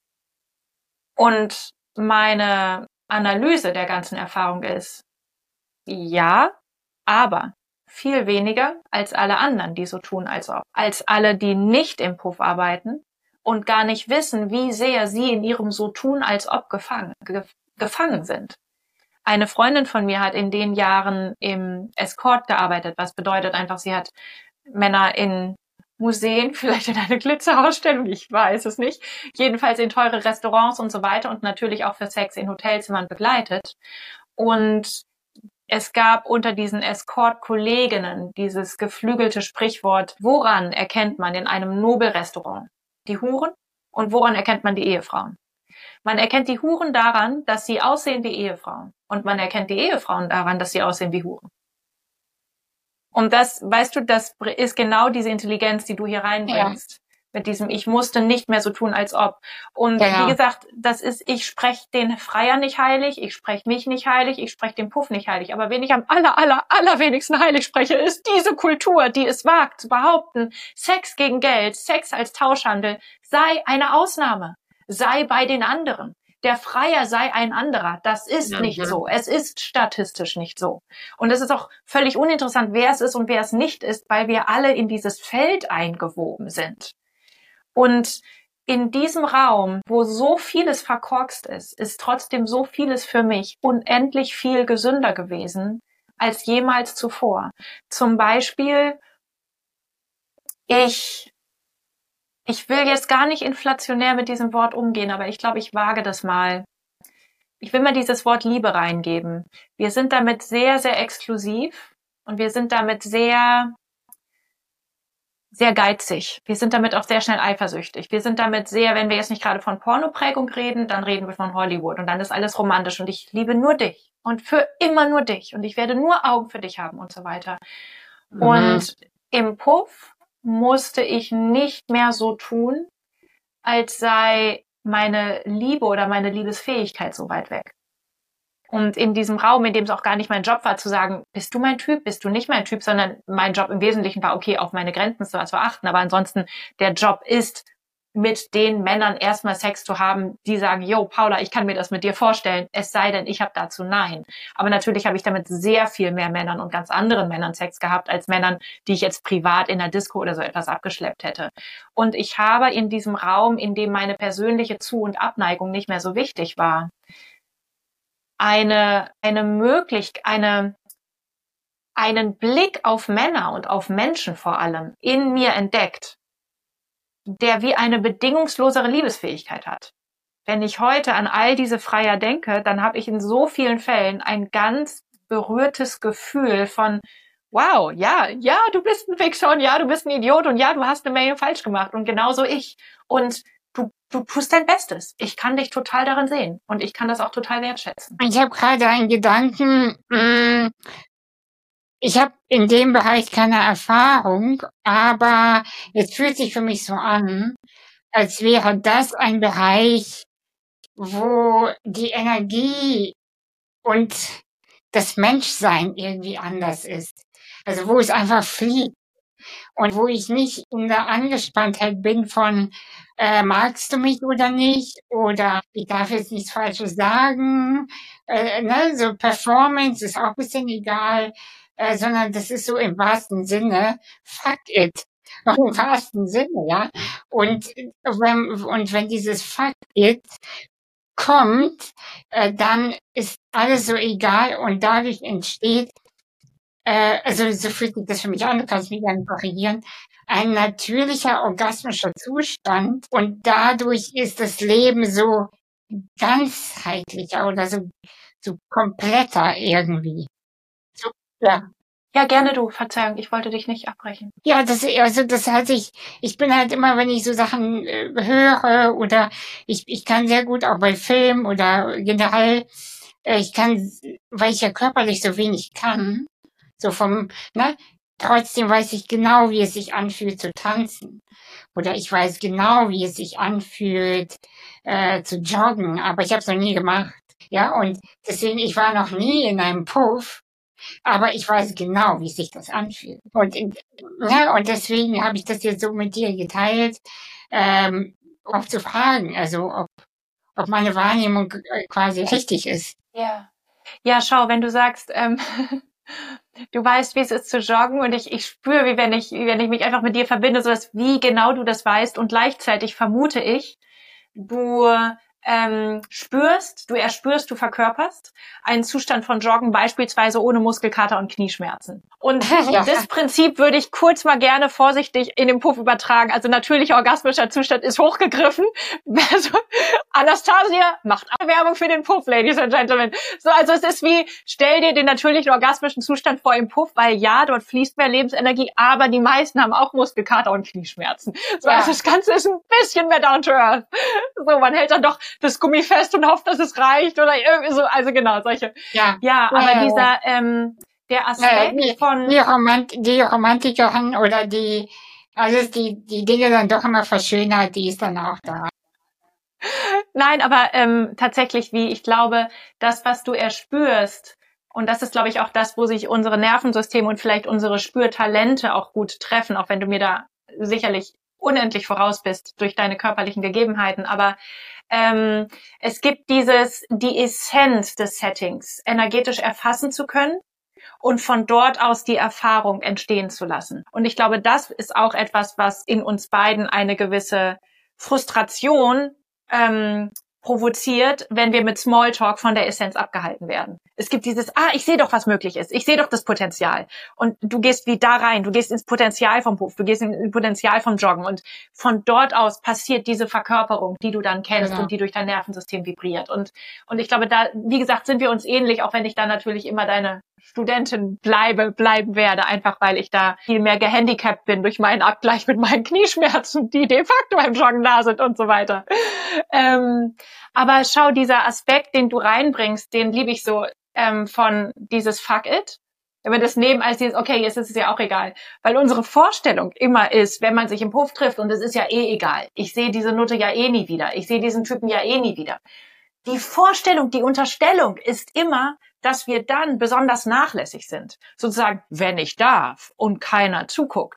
Und meine Analyse der ganzen Erfahrung ist, ja, aber viel weniger als alle anderen, die so tun, als ob. Als alle, die nicht im Puff arbeiten und gar nicht wissen, wie sehr sie in ihrem so tun, als ob gefangen, ge- gefangen sind. Eine Freundin von mir hat in den Jahren im Escort gearbeitet, was bedeutet einfach, sie hat Männer in Museen, vielleicht in eine Glitzerausstellung, ich weiß es nicht, jedenfalls in teure Restaurants und so weiter und natürlich auch für Sex in Hotelzimmern begleitet. Und es gab unter diesen Escort-Kolleginnen dieses geflügelte Sprichwort, woran erkennt man in einem Nobelrestaurant die Huren und woran erkennt man die Ehefrauen? Man erkennt die Huren daran, dass sie aussehen wie Ehefrauen und man erkennt die Ehefrauen daran, dass sie aussehen wie Huren. Und das, weißt du, das ist genau diese Intelligenz, die du hier reinbringst. Ja. Mit diesem, ich musste nicht mehr so tun, als ob. Und ja. Wie gesagt, das ist, ich spreche den Freier nicht heilig, ich spreche mich nicht heilig, ich spreche den Puff nicht heilig. Aber wen ich am aller, aller, allerwenigsten heilig spreche, ist diese Kultur, die es wagt zu behaupten, Sex gegen Geld, Sex als Tauschhandel sei eine Ausnahme, sei bei den anderen. Der Freier sei ein anderer. Das ist ja, nicht ja. so. Es ist statistisch nicht so. Und es ist auch völlig uninteressant, wer es ist und wer es nicht ist, weil wir alle in dieses Feld eingewoben sind. Und in diesem Raum, wo so vieles verkorkst ist, ist trotzdem so vieles für mich unendlich viel gesünder gewesen als jemals zuvor. Zum Beispiel, ich... Ich will jetzt gar nicht inflationär mit diesem Wort umgehen, aber ich glaube, ich wage das mal. Ich will mal dieses Wort Liebe reingeben. Wir sind damit sehr, sehr exklusiv und wir sind damit sehr, sehr geizig. Wir sind damit auch sehr schnell eifersüchtig. Wir sind damit sehr, wenn wir jetzt nicht gerade von Pornoprägung reden, dann reden wir von Hollywood und dann ist alles romantisch und ich liebe nur dich und für immer nur dich und ich werde nur Augen für dich haben und so weiter. Mhm. Und im Puff musste ich nicht mehr so tun, als sei meine Liebe oder meine Liebesfähigkeit so weit weg. Und in diesem Raum, in dem es auch gar nicht mein Job war, zu sagen, bist du mein Typ, bist du nicht mein Typ, sondern mein Job im Wesentlichen war, okay, auf meine Grenzen zu achten, aber ansonsten der Job ist, mit den Männern erstmal Sex zu haben, die sagen, yo, Paula, ich kann mir das mit dir vorstellen, es sei denn, ich habe dazu Nein. Aber natürlich habe ich damit sehr viel mehr Männern und ganz anderen Männern Sex gehabt, als Männern, die ich jetzt privat in der Disco oder so etwas abgeschleppt hätte. Und ich habe in diesem Raum, in dem meine persönliche Zu- und Abneigung nicht mehr so wichtig war, eine, eine Möglichkeit, eine, einen Blick auf Männer und auf Menschen vor allem in mir entdeckt, der wie eine bedingungslosere Liebesfähigkeit hat. Wenn ich heute an all diese Freier denke, dann habe ich in so vielen Fällen ein ganz berührtes Gefühl von, wow, ja, ja, du bist ein Wichser und ja, du bist ein Idiot und ja, du hast eine Menge falsch gemacht und genauso ich. Und du, du tust dein Bestes. Ich kann dich total darin sehen und ich kann das auch total wertschätzen. Ich habe gerade einen Gedanken, mh, ich habe in dem Bereich keine Erfahrung, aber es fühlt sich für mich so an, als wäre das ein Bereich, wo die Energie und das Menschsein irgendwie anders ist. Also wo es einfach fliegt und wo ich nicht in der Angespanntheit bin von, äh, magst du mich oder nicht, oder ich darf jetzt nichts Falsches sagen, äh, ne? So Performance ist auch ein bisschen egal, äh, sondern das ist so im wahrsten Sinne, fuck it. Im wahrsten Sinne, ja. Und wenn, und wenn dieses fuck it kommt, äh, dann ist alles so egal und dadurch entsteht, äh, also so fühlt sich das für mich an, du kannst mich gerne korrigieren, ein natürlicher orgasmischer Zustand und dadurch ist das Leben so ganzheitlicher oder so, so kompletter irgendwie. So, ja. Ja, gerne du. Verzeihung, ich wollte dich nicht abbrechen. Ja, das, also das hat sich, ich bin halt immer, wenn ich so Sachen äh, höre oder ich, ich kann sehr gut auch bei Film oder generell, äh, ich kann, weil ich ja körperlich so wenig kann, so vom, ne, trotzdem weiß ich genau, wie es sich anfühlt zu tanzen. Oder ich weiß genau, wie es sich anfühlt äh, zu joggen, aber ich habe es noch nie gemacht. Ja, und deswegen, ich war noch nie in einem Puff, aber ich weiß genau, wie sich das anfühlt. Und, ja, und deswegen habe ich das jetzt so mit dir geteilt, ähm, um zu fragen, also ob, ob meine Wahrnehmung quasi richtig ist. Ja. Ja, schau, wenn du sagst, ähm, du weißt, wie es ist zu joggen und ich, ich spüre, wie wenn ich, wie wenn ich mich einfach mit dir verbinde, so dass wie genau du das weißt und gleichzeitig vermute ich, du ähm, spürst, du erspürst, du verkörperst einen Zustand von Joggen, beispielsweise ohne Muskelkater und Knieschmerzen. Und Ja. das Prinzip würde ich kurz mal gerne vorsichtig in den Puff übertragen. Also natürlicher orgasmischer Zustand ist hochgegriffen. Also, Anastasia macht Werbung für den Puff, Ladies and Gentlemen. So, also es ist wie, stell dir den natürlichen orgasmischen Zustand vor im Puff, weil ja, dort fließt mehr Lebensenergie, aber die meisten haben auch Muskelkater und Knieschmerzen. So, Ja. also das Ganze ist ein bisschen mehr down to earth. So, man hält dann doch das Gummi fest und hofft, dass es reicht oder irgendwie so, also genau, solche. Ja, Ja, aber Ja. dieser, ähm, der äh, Aspekt die, von, die, Romant die Romantikerin oder die, alles die, die Dinge dann doch immer verschönert, die ist dann auch da. nein, aber ähm, tatsächlich, wie ich glaube, das, was du erspürst, und das ist, glaube ich, auch das, wo sich unsere Nervensysteme und vielleicht unsere Spürtalente auch gut treffen, auch wenn du mir da sicherlich unendlich voraus bist durch deine körperlichen Gegebenheiten, aber ähm, es gibt dieses, die Essenz des Settings energetisch erfassen zu können und von dort aus die Erfahrung entstehen zu lassen. Und ich glaube, das ist auch etwas, was in uns beiden eine gewisse Frustration ähm, provoziert, wenn wir mit Smalltalk von der Essenz abgehalten werden. Es gibt dieses, ah, ich sehe doch, was möglich ist. Ich sehe doch das Potenzial. Und du gehst wie da rein. Du gehst ins Potenzial vom Puff. Du gehst ins Potenzial vom Joggen. Und von dort aus passiert diese Verkörperung, die du dann kennst Genau. und die durch dein Nervensystem vibriert. Und, und ich glaube, da, wie gesagt, sind wir uns ähnlich, auch wenn ich da natürlich immer deine Studentin bleibe, bleiben werde, einfach weil ich da viel mehr gehandicapt bin durch meinen Abgleich mit meinen Knieschmerzen, die de facto beim Joggen da sind und so weiter. Ähm, aber schau, dieser Aspekt, den du reinbringst, den liebe ich so, ähm, von dieses Fuck it. Wenn wir das nehmen als dieses, okay, jetzt ist es ja auch egal. Weil unsere Vorstellung immer ist, wenn man sich im Puff trifft und es ist ja eh egal. Ich sehe diese Nutte ja eh nie wieder. Ich sehe diesen Typen ja eh nie wieder. Die Vorstellung, die Unterstellung ist immer, dass wir dann besonders nachlässig sind. Sozusagen, wenn ich darf und keiner zuguckt,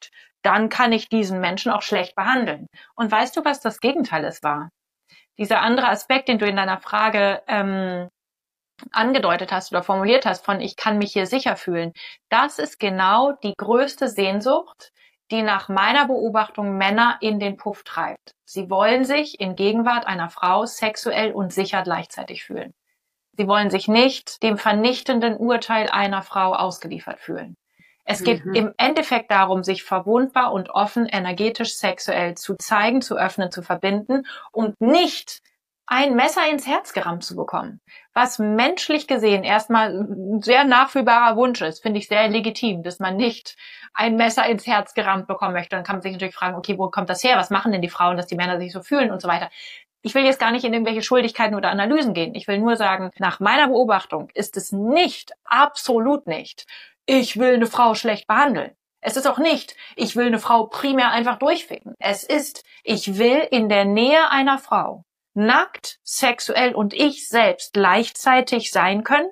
dann kann ich diesen Menschen auch schlecht behandeln. Und weißt du, was das Gegenteil ist war? Dieser andere Aspekt, den du in deiner Frage ähm, angedeutet hast oder formuliert hast, von ich kann mich hier sicher fühlen, das ist genau die größte Sehnsucht, die nach meiner Beobachtung Männer in den Puff treibt. Sie wollen sich in Gegenwart einer Frau sexuell und sicher gleichzeitig fühlen. Sie wollen sich nicht dem vernichtenden Urteil einer Frau ausgeliefert fühlen. Es geht mhm. im Endeffekt darum, sich verwundbar und offen, energetisch, sexuell zu zeigen, zu öffnen, zu verbinden und nicht ein Messer ins Herz gerammt zu bekommen. Was menschlich gesehen erstmal ein sehr nachfühlbarer Wunsch ist, finde ich sehr legitim, dass man nicht ein Messer ins Herz gerammt bekommen möchte. Dann kann man sich natürlich fragen, okay, wo kommt das her? Was machen denn die Frauen, dass die Männer sich so fühlen und so weiter. Ich will jetzt gar nicht in irgendwelche Schuldigkeiten oder Analysen gehen. Ich will nur sagen, nach meiner Beobachtung ist es nicht, absolut nicht, ich will eine Frau schlecht behandeln. Es ist auch nicht, ich will eine Frau primär einfach durchficken. Es ist, ich will in der Nähe einer Frau nackt, sexuell und ich selbst gleichzeitig sein können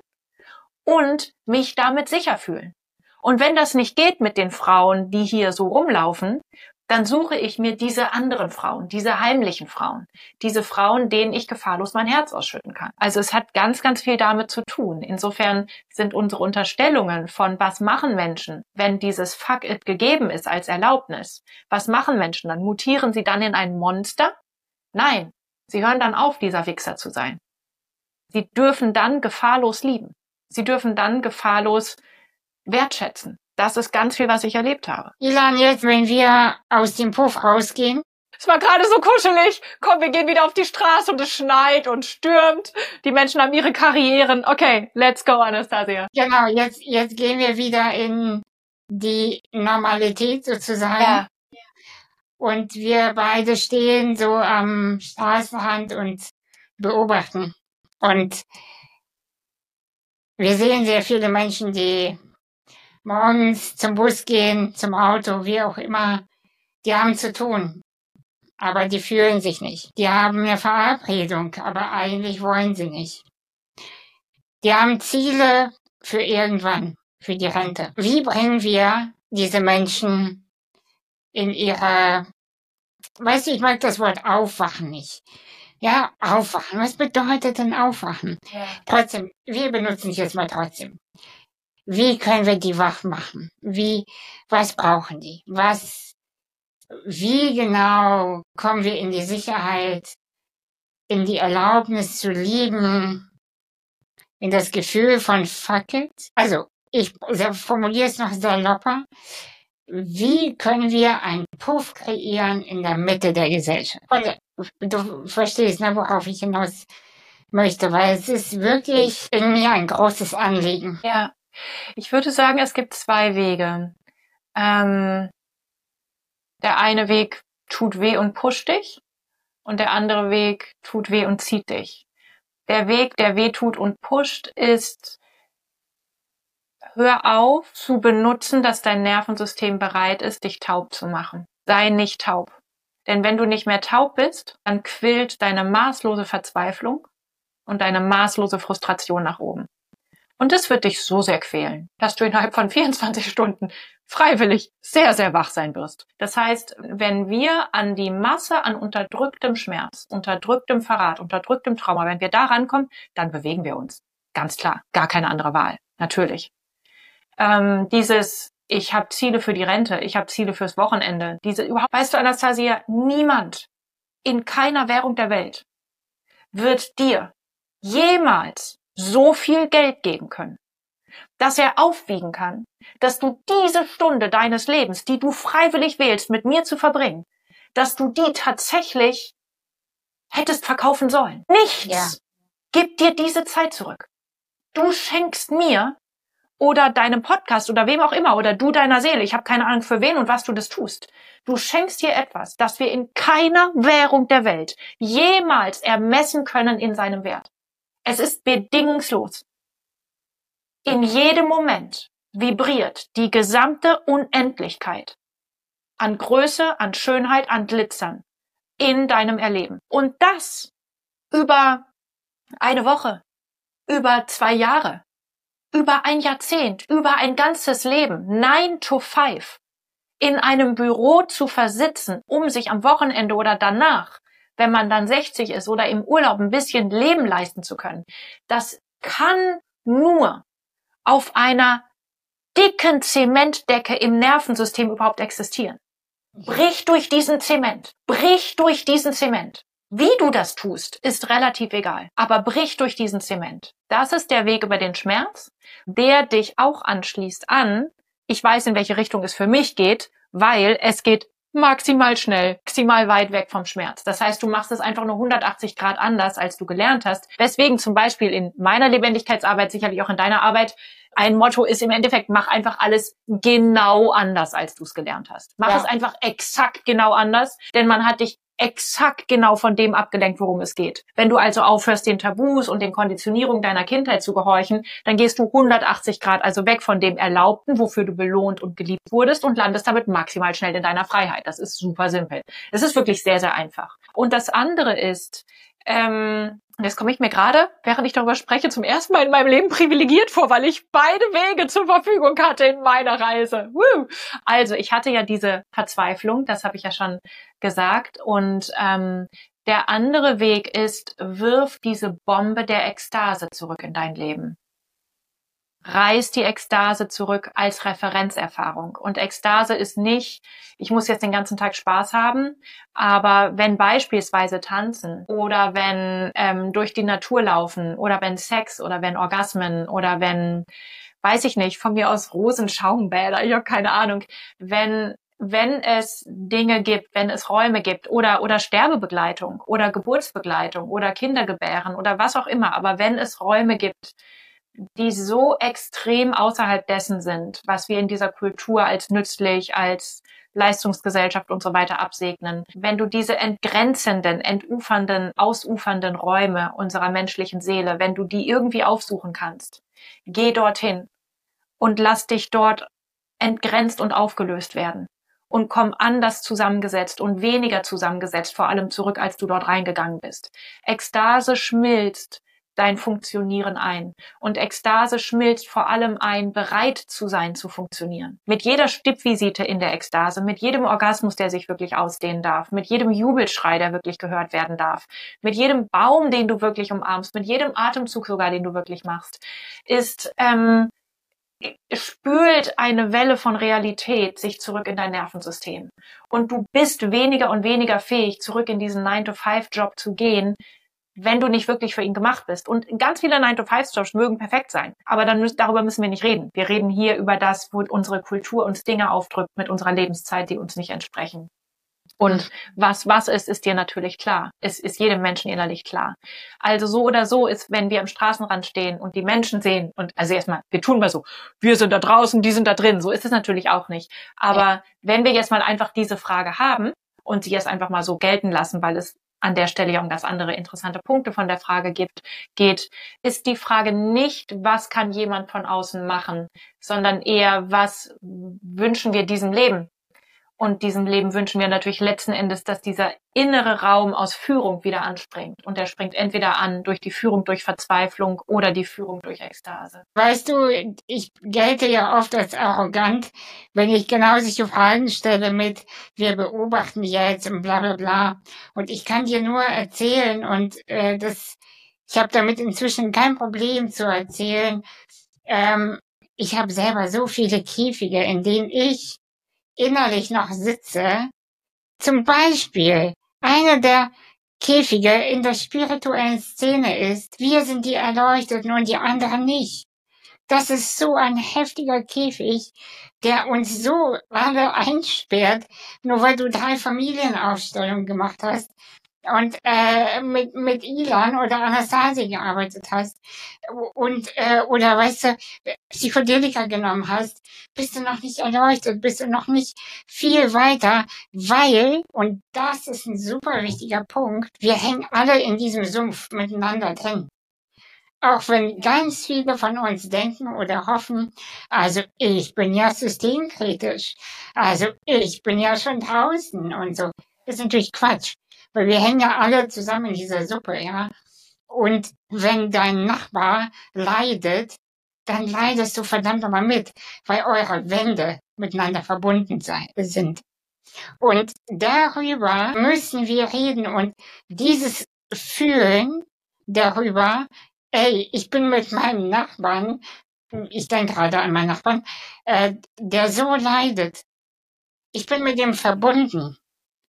und mich damit sicher fühlen. Und wenn das nicht geht mit den Frauen, die hier so rumlaufen, dann suche ich mir diese anderen Frauen, diese heimlichen Frauen, diese Frauen, denen ich gefahrlos mein Herz ausschütten kann. Also es hat ganz, ganz viel damit zu tun. Insofern sind unsere Unterstellungen von was machen Menschen, wenn dieses Fuck it gegeben ist als Erlaubnis, was machen Menschen dann? Mutieren sie dann in ein Monster? Nein, sie hören dann auf, dieser Wichser zu sein. Sie dürfen dann gefahrlos lieben. Sie dürfen dann gefahrlos wertschätzen. Das ist ganz viel, was ich erlebt habe. Ilan, jetzt, wenn wir aus dem Puff rausgehen. Es war gerade so kuschelig. Komm, wir gehen wieder auf die Straße und es schneit und stürmt. Die Menschen haben ihre Karrieren. Okay, let's go, Anastasia. Genau, jetzt, jetzt gehen wir wieder in die Normalität sozusagen. Ja. Und wir beide stehen so am Straßenrand und beobachten. Und wir sehen sehr viele Menschen, die morgens zum Bus gehen, zum Auto, wie auch immer, die haben zu tun. Aber die fühlen sich nicht. Die haben eine Verabredung, aber eigentlich wollen sie nicht. Die haben Ziele für irgendwann, für die Rente. Wie bringen wir diese Menschen in ihre, weißt du, ich mag das Wort aufwachen nicht. Ja, aufwachen. Was bedeutet denn aufwachen? Ja. Trotzdem, wir benutzen es jetzt mal trotzdem. Wie können wir die wach machen? Wie, was brauchen die? Was, wie genau kommen wir in die Sicherheit, in die Erlaubnis zu lieben, in das Gefühl von fuck it? Also, ich formuliere es noch salopper. Wie können wir einen Puff kreieren in der Mitte der Gesellschaft? Und du verstehst, ne, worauf ich hinaus möchte, weil es ist wirklich in mir ein großes Anliegen. Ja. Ich würde sagen, es gibt zwei Wege. Ähm, der eine Weg tut weh und pusht dich und der andere Weg tut weh und zieht dich. Der Weg, der weh tut und pusht, ist, hör auf zu benutzen, dass dein Nervensystem bereit ist, dich taub zu machen. Sei nicht taub. Denn wenn du nicht mehr taub bist, dann quillt deine maßlose Verzweiflung und deine maßlose Frustration nach oben. Und das wird dich so sehr quälen, dass du innerhalb von vierundzwanzig Stunden freiwillig sehr, sehr wach sein wirst. Das heißt, wenn wir an die Masse an unterdrücktem Schmerz, unterdrücktem Verrat, unterdrücktem Trauma, wenn wir da rankommen, dann bewegen wir uns. Ganz klar, gar keine andere Wahl. Natürlich. Ähm, dieses, ich habe Ziele für die Rente, ich habe Ziele fürs Wochenende, diese überhaupt, weißt du, Anastasia, niemand in keiner Währung der Welt wird dir jemals so viel Geld geben können, dass er aufwiegen kann, dass du diese Stunde deines Lebens, die du freiwillig wählst, mit mir zu verbringen, dass du die tatsächlich hättest verkaufen sollen. Nichts ja. gibt dir diese Zeit zurück. Du schenkst mir oder deinem Podcast oder wem auch immer oder du deiner Seele, ich habe keine Ahnung für wen und was du das tust. Du schenkst dir etwas, das wir in keiner Währung der Welt jemals ermessen können in seinem Wert. Es ist bedingungslos. In jedem Moment vibriert die gesamte Unendlichkeit an Größe, an Schönheit, an Glitzern in deinem Erleben. Und das über eine Woche, über zwei Jahre, über ein Jahrzehnt, über ein ganzes Leben, nine to five. in einem Büro zu versitzen, um sich am Wochenende oder danach, wenn man dann sechzig ist oder im Urlaub ein bisschen Leben leisten zu können, das kann nur auf einer dicken Zementdecke im Nervensystem überhaupt existieren. Brich durch diesen Zement. Brich durch diesen Zement. Wie du das tust, ist relativ egal. Aber brich durch diesen Zement. Das ist der Weg über den Schmerz, der dich auch anschließt an, ich weiß, in welche Richtung es für mich geht, weil es geht maximal schnell, maximal weit weg vom Schmerz. Das heißt, du machst es einfach nur hundertachtzig Grad anders, als du gelernt hast. Weswegen zum Beispiel in meiner Lebendigkeitsarbeit, sicherlich auch in deiner Arbeit, ein Motto ist im Endeffekt, mach einfach alles genau anders, als du es gelernt hast. Mach Ja. es einfach exakt genau anders, denn man hat dich exakt genau von dem abgelenkt, worum es geht. Wenn du also aufhörst, den Tabus und den Konditionierungen deiner Kindheit zu gehorchen, dann gehst du hundertachtzig Grad also weg von dem Erlaubten, wofür du belohnt und geliebt wurdest und landest damit maximal schnell in deiner Freiheit. Das ist super simpel. Es ist wirklich sehr, sehr einfach. Und das andere ist, ähm, jetzt komme ich mir gerade, während ich darüber spreche, zum ersten Mal in meinem Leben privilegiert vor, weil ich beide Wege zur Verfügung hatte in meiner Reise. Woo! Also ich hatte ja diese Verzweiflung, das habe ich ja schon gesagt. Und ähm, der andere Weg ist, wirf diese Bombe der Ekstase zurück in dein Leben. Reiß die Ekstase zurück als Referenzerfahrung. Und Ekstase ist nicht, ich muss jetzt den ganzen Tag Spaß haben, aber wenn beispielsweise Tanzen oder wenn ähm, durch die Natur laufen oder wenn Sex oder wenn Orgasmen oder wenn, weiß ich nicht, von mir aus Rosenschaumbäder, ich habe keine Ahnung, wenn wenn es Dinge gibt, wenn es Räume gibt oder oder Sterbebegleitung oder Geburtsbegleitung oder Kindergebären oder was auch immer, aber wenn es Räume gibt, die so extrem außerhalb dessen sind, was wir in dieser Kultur als nützlich, als Leistungsgesellschaft und so weiter absegnen. Wenn du diese entgrenzenden, entufernden, ausufernden Räume unserer menschlichen Seele, wenn du die irgendwie aufsuchen kannst, geh dorthin und lass dich dort entgrenzt und aufgelöst werden und komm anders zusammengesetzt und weniger zusammengesetzt, vor allem zurück, als du dort reingegangen bist. Ekstase schmilzt dein Funktionieren ein. Und Ekstase schmilzt vor allem ein, bereit zu sein, zu funktionieren. Mit jeder Stippvisite in der Ekstase, mit jedem Orgasmus, der sich wirklich ausdehnen darf, mit jedem Jubelschrei, der wirklich gehört werden darf, mit jedem Baum, den du wirklich umarmst, mit jedem Atemzug sogar, den du wirklich machst, ist, ähm, spült eine Welle von Realität sich zurück in dein Nervensystem. Und du bist weniger und weniger fähig, zurück in diesen nine to five Job zu gehen, wenn du nicht wirklich für ihn gemacht bist. Und ganz viele nine to five Jobs mögen perfekt sein. Aber dann müssen, darüber müssen wir nicht reden. Wir reden hier über das, wo unsere Kultur uns Dinge aufdrückt mit unserer Lebenszeit, die uns nicht entsprechen. Und was was ist, ist dir natürlich klar. Es ist jedem Menschen innerlich klar. Also so oder so ist, wenn wir am Straßenrand stehen und die Menschen sehen, und also erstmal, wir tun mal so, wir sind da draußen, die sind da drin. So ist es natürlich auch nicht. Aber ja, wenn wir jetzt mal einfach diese Frage haben und sie jetzt einfach mal so gelten lassen, weil es an der Stelle ja um ganz andere interessante Punkte von der Frage gibt, geht, ist die Frage nicht, was kann jemand von außen machen, sondern eher, was wünschen wir diesem Leben? Und diesem Leben wünschen wir natürlich letzten Endes, dass dieser innere Raum aus Führung wieder anspringt. Und der springt entweder an durch die Führung durch Verzweiflung oder die Führung durch Ekstase. Weißt du, ich gelte ja oft als arrogant, wenn ich genau solche Fragen stelle mit, wir beobachten jetzt und bla bla bla. Und ich kann dir nur erzählen und äh, das, ich habe damit inzwischen kein Problem zu erzählen. Ähm, ich habe selber so viele Käfige, in denen ich innerlich noch sitze. Zum Beispiel, einer der Käfige in der spirituellen Szene ist, wir sind die Erleuchteten und die anderen nicht. Das ist so ein heftiger Käfig, der uns so alle einsperrt, nur weil du drei Familienaufstellungen gemacht hast und äh, mit mit Ilan oder Anastasia gearbeitet hast und äh, oder weißt du, Psychedelika genommen hast, bist du noch nicht erleuchtet, bist du noch nicht viel weiter, weil, und das ist ein super wichtiger Punkt, wir hängen alle in diesem Sumpf miteinander drin. Auch wenn ganz viele von uns denken oder hoffen, also ich bin ja systemkritisch, also ich bin ja schon draußen und so. Das ist natürlich Quatsch, weil wir hängen ja alle zusammen in dieser Suppe, ja. Und wenn dein Nachbar leidet, dann leidest du verdammt nochmal mit, weil eure Wände miteinander verbunden sein, sind. Und darüber müssen wir reden und dieses Fühlen darüber, ey, ich bin mit meinem Nachbarn, ich denke gerade an meinen Nachbarn, äh, der so leidet. Ich bin mit ihm verbunden.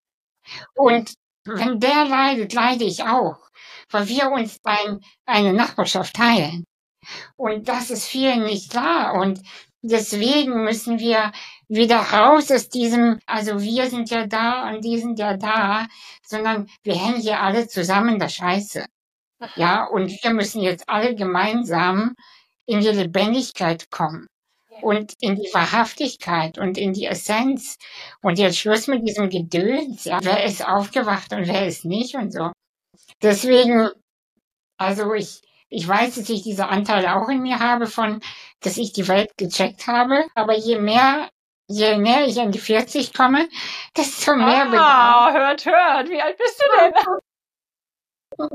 Und wenn der leidet, leide ich auch, weil wir uns ein, eine Nachbarschaft teilen. Und das ist vielen nicht klar. Und deswegen müssen wir wieder raus aus diesem, also wir sind ja da und die sind ja da, sondern wir hängen hier alle zusammen in der Scheiße. Ja, und wir müssen jetzt alle gemeinsam in die Lebendigkeit kommen und in die Wahrhaftigkeit und in die Essenz. Und jetzt Schluss mit diesem Gedöns. Ja, wer ist aufgewacht und wer ist nicht und so. Deswegen, also ich, ich weiß, dass ich diese Anteile auch in mir habe von, dass ich die Welt gecheckt habe. Aber je mehr, je näher ich an die vierzig komme, desto mehr bin ich. Ah, hört, hört. Wie alt bist du denn?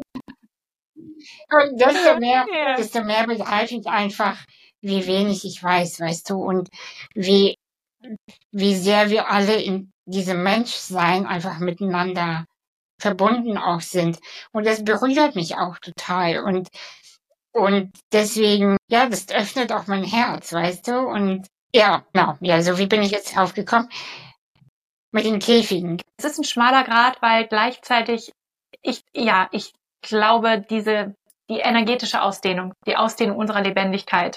Und desto mehr, Ja. desto mehr begreife ich einfach, wie wenig ich weiß, weißt du, und wie, wie sehr wir alle in diesem Menschsein einfach miteinander verbunden auch sind. Und das berührt mich auch total. Und, und deswegen, ja, das öffnet auch mein Herz, weißt du, und ja, genau, ja, so wie bin ich jetzt draufgekommen? Mit den Käfigen. Es ist ein schmaler Grat, weil gleichzeitig, ich, ja, ich glaube, diese, die energetische Ausdehnung, die Ausdehnung unserer Lebendigkeit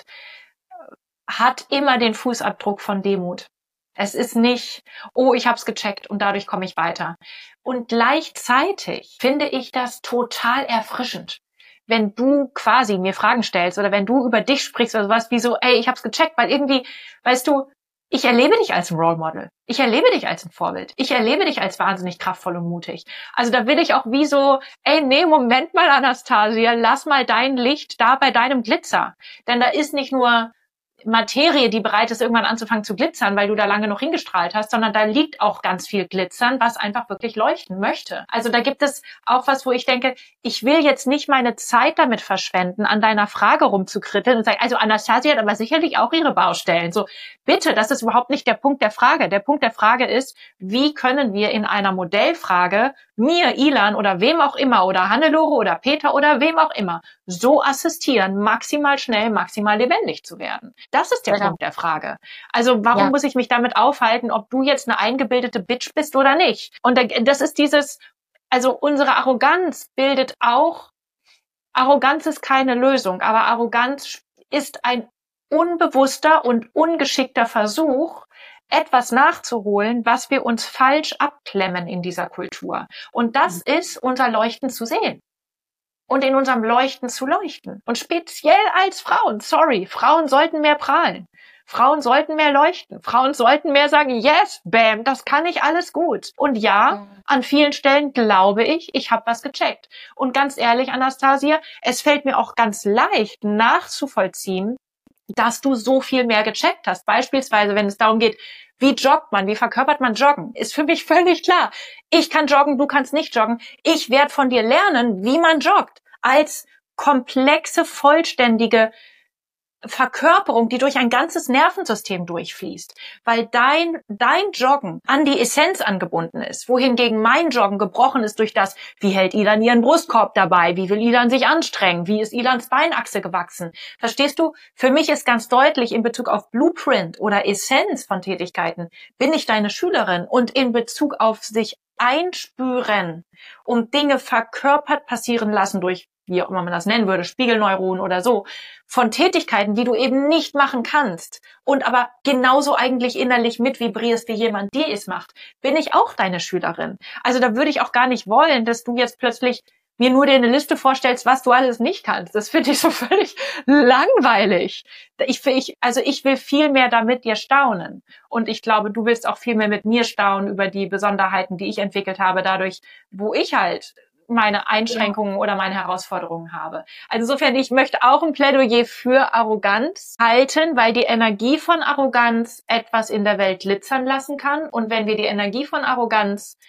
hat immer den Fußabdruck von Demut. Es ist nicht, oh, ich hab's gecheckt und dadurch komme ich weiter. Und gleichzeitig finde ich das total erfrischend, wenn du quasi mir Fragen stellst oder wenn du über dich sprichst oder sowas wie so, ey, ich hab's gecheckt, weil irgendwie, weißt du, ich erlebe dich als ein Role Model. Ich erlebe dich als ein Vorbild. Ich erlebe dich als wahnsinnig kraftvoll und mutig. Also da will ich auch wie so, ey, nee, Moment mal, Anastasia, lass mal dein Licht da bei deinem Glitzer. Denn da ist nicht nur Materie, die bereit ist, irgendwann anzufangen zu glitzern, weil du da lange noch hingestrahlt hast, sondern da liegt auch ganz viel Glitzern, was einfach wirklich leuchten möchte. Also da gibt es auch was, wo ich denke, ich will jetzt nicht meine Zeit damit verschwenden, an deiner Frage rumzukritteln und sagen, also Anastasia hat aber sicherlich auch ihre Baustellen. So, bitte, das ist überhaupt nicht der Punkt der Frage. Der Punkt der Frage ist, wie können wir in einer Modellfrage mir, Ilan oder wem auch immer oder Hannelore oder Peter oder wem auch immer so assistieren, maximal schnell, maximal lebendig zu werden. Das ist der Genau. Punkt der Frage. Also warum Ja. muss ich mich damit aufhalten, ob du jetzt eine eingebildete Bitch bist oder nicht? Und das ist dieses, also unsere Arroganz bildet auch, Arroganz ist keine Lösung, aber Arroganz ist ein unbewusster und ungeschickter Versuch, etwas nachzuholen, was wir uns falsch abklemmen in dieser Kultur. Und das ist unser Leuchten zu sehen. Und in unserem Leuchten zu leuchten. Und speziell als Frauen, sorry, Frauen sollten mehr prahlen. Frauen sollten mehr leuchten. Frauen sollten mehr sagen, yes, bam, das kann ich alles gut. Und ja, an vielen Stellen glaube ich, ich habe was gecheckt. Und ganz ehrlich, Anastasia, es fällt mir auch ganz leicht nachzuvollziehen, dass du so viel mehr gecheckt hast. Beispielsweise, wenn es darum geht, wie joggt man, wie verkörpert man Joggen, ist für mich völlig klar. Ich kann joggen, du kannst nicht joggen. Ich werde von dir lernen, wie man joggt. Als komplexe, vollständige Verkörperung, die durch ein ganzes Nervensystem durchfließt, weil dein dein Joggen an die Essenz angebunden ist, wohingegen mein Joggen gebrochen ist durch das, wie hält Ilan ihren Brustkorb dabei, wie will Ilan sich anstrengen, wie ist Ilans Beinachse gewachsen. Verstehst du? Für mich ist ganz deutlich in Bezug auf Blueprint oder Essenz von Tätigkeiten, bin ich deine Schülerin und in Bezug auf sich einspüren, um Dinge verkörpert passieren lassen durch, wie auch immer man das nennen würde, Spiegelneuronen oder so, von Tätigkeiten, die du eben nicht machen kannst und aber genauso eigentlich innerlich mit vibrierst, wie jemand die es macht, bin ich auch deine Schülerin. Also da würde ich auch gar nicht wollen, dass du jetzt plötzlich mir nur dir eine Liste vorstellst, was du alles nicht kannst. Das finde ich so völlig langweilig. Ich, ich, also ich will viel mehr da mit dir staunen. Und ich glaube, du willst auch viel mehr mit mir staunen über die Besonderheiten, die ich entwickelt habe, dadurch, wo ich halt meine Einschränkungen oder meine Herausforderungen habe. Also insofern, ich möchte auch ein Plädoyer für Arroganz halten, weil die Energie von Arroganz etwas in der Welt glitzern lassen kann. Und wenn wir die Energie von Arroganz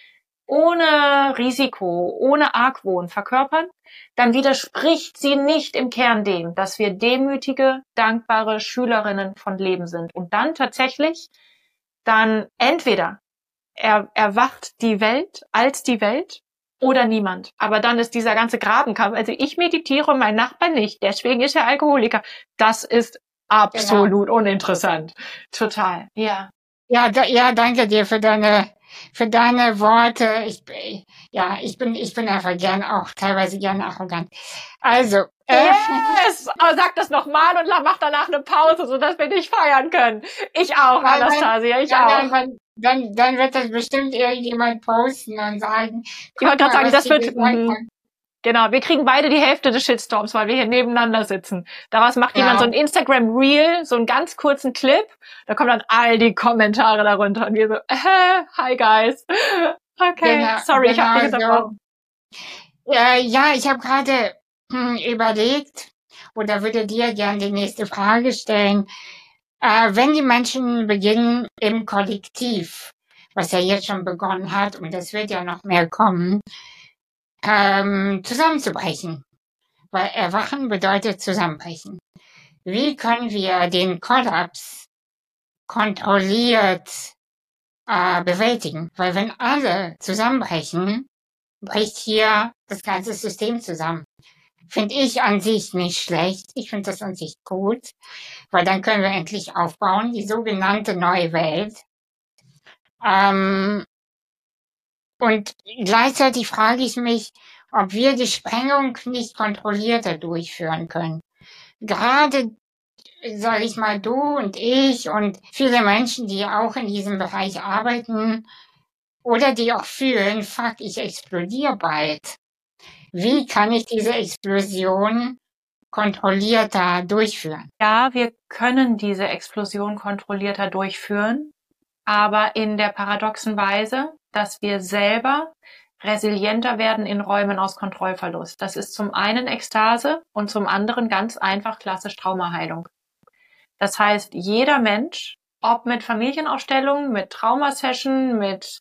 ohne Risiko, ohne Argwohn verkörpern, dann widerspricht sie nicht im Kern dem, dass wir demütige, dankbare Schülerinnen von Leben sind. Und dann tatsächlich, dann entweder er, erwacht die Welt als die Welt oder niemand. Aber dann ist dieser ganze Grabenkampf, also ich meditiere und mein Nachbar nicht, deswegen ist er Alkoholiker. Das ist absolut genau. uninteressant. Total, ja. Ja, da, ja, danke dir für deine für deine Worte. Ich, ja, ich bin, ich bin einfach gern auch teilweise gern arrogant. Also, äh, yes! Oh, sag das nochmal und mach danach eine Pause, sodass wir dich feiern können. Ich auch, dann, Anastasia, ich ja, auch. Dann, dann, dann wird das bestimmt irgendjemand posten und sagen. Ich wollte gerade sagen, das wird, mh, genau, wir kriegen beide die Hälfte des Shitstorms, weil wir hier nebeneinander sitzen. Daraus macht ja. jemand so ein Instagram-Reel, so einen ganz kurzen Clip. Da kommen dann all die Kommentare darunter und wir so, äh, hi guys. Okay, genau, sorry, genau ich habe dich unterbrochen. So. Äh, ja, ich habe gerade hm, überlegt oder würde dir gerne die nächste Frage stellen. Äh, wenn die Menschen beginnen im Kollektiv, was ja jetzt schon begonnen hat und das wird ja noch mehr kommen, ähm, zusammenzubrechen. Weil Erwachen bedeutet zusammenbrechen. Wie können wir den Kollaps kontrolliert äh, bewältigen? Weil wenn alle zusammenbrechen, bricht hier das ganze System zusammen. Finde ich an sich nicht schlecht. Ich finde das an sich gut, weil dann können wir endlich aufbauen, die sogenannte neue Welt. Ähm, und gleichzeitig frage ich mich, ob wir die Sprengung nicht kontrollierter durchführen können. Gerade, sage ich mal, du und ich und viele Menschen, die auch in diesem Bereich arbeiten oder die auch fühlen, fuck, ich explodiere bald. Wie kann ich diese Explosion kontrollierter durchführen? Ja, wir können diese Explosion kontrollierter durchführen, aber in der paradoxen Weise, dass wir selber resilienter werden in Räumen aus Kontrollverlust. Das ist zum einen Ekstase und zum anderen ganz einfach klassisch Traumaheilung. Das heißt, jeder Mensch, ob mit Familienaufstellung, mit Traumasession, mit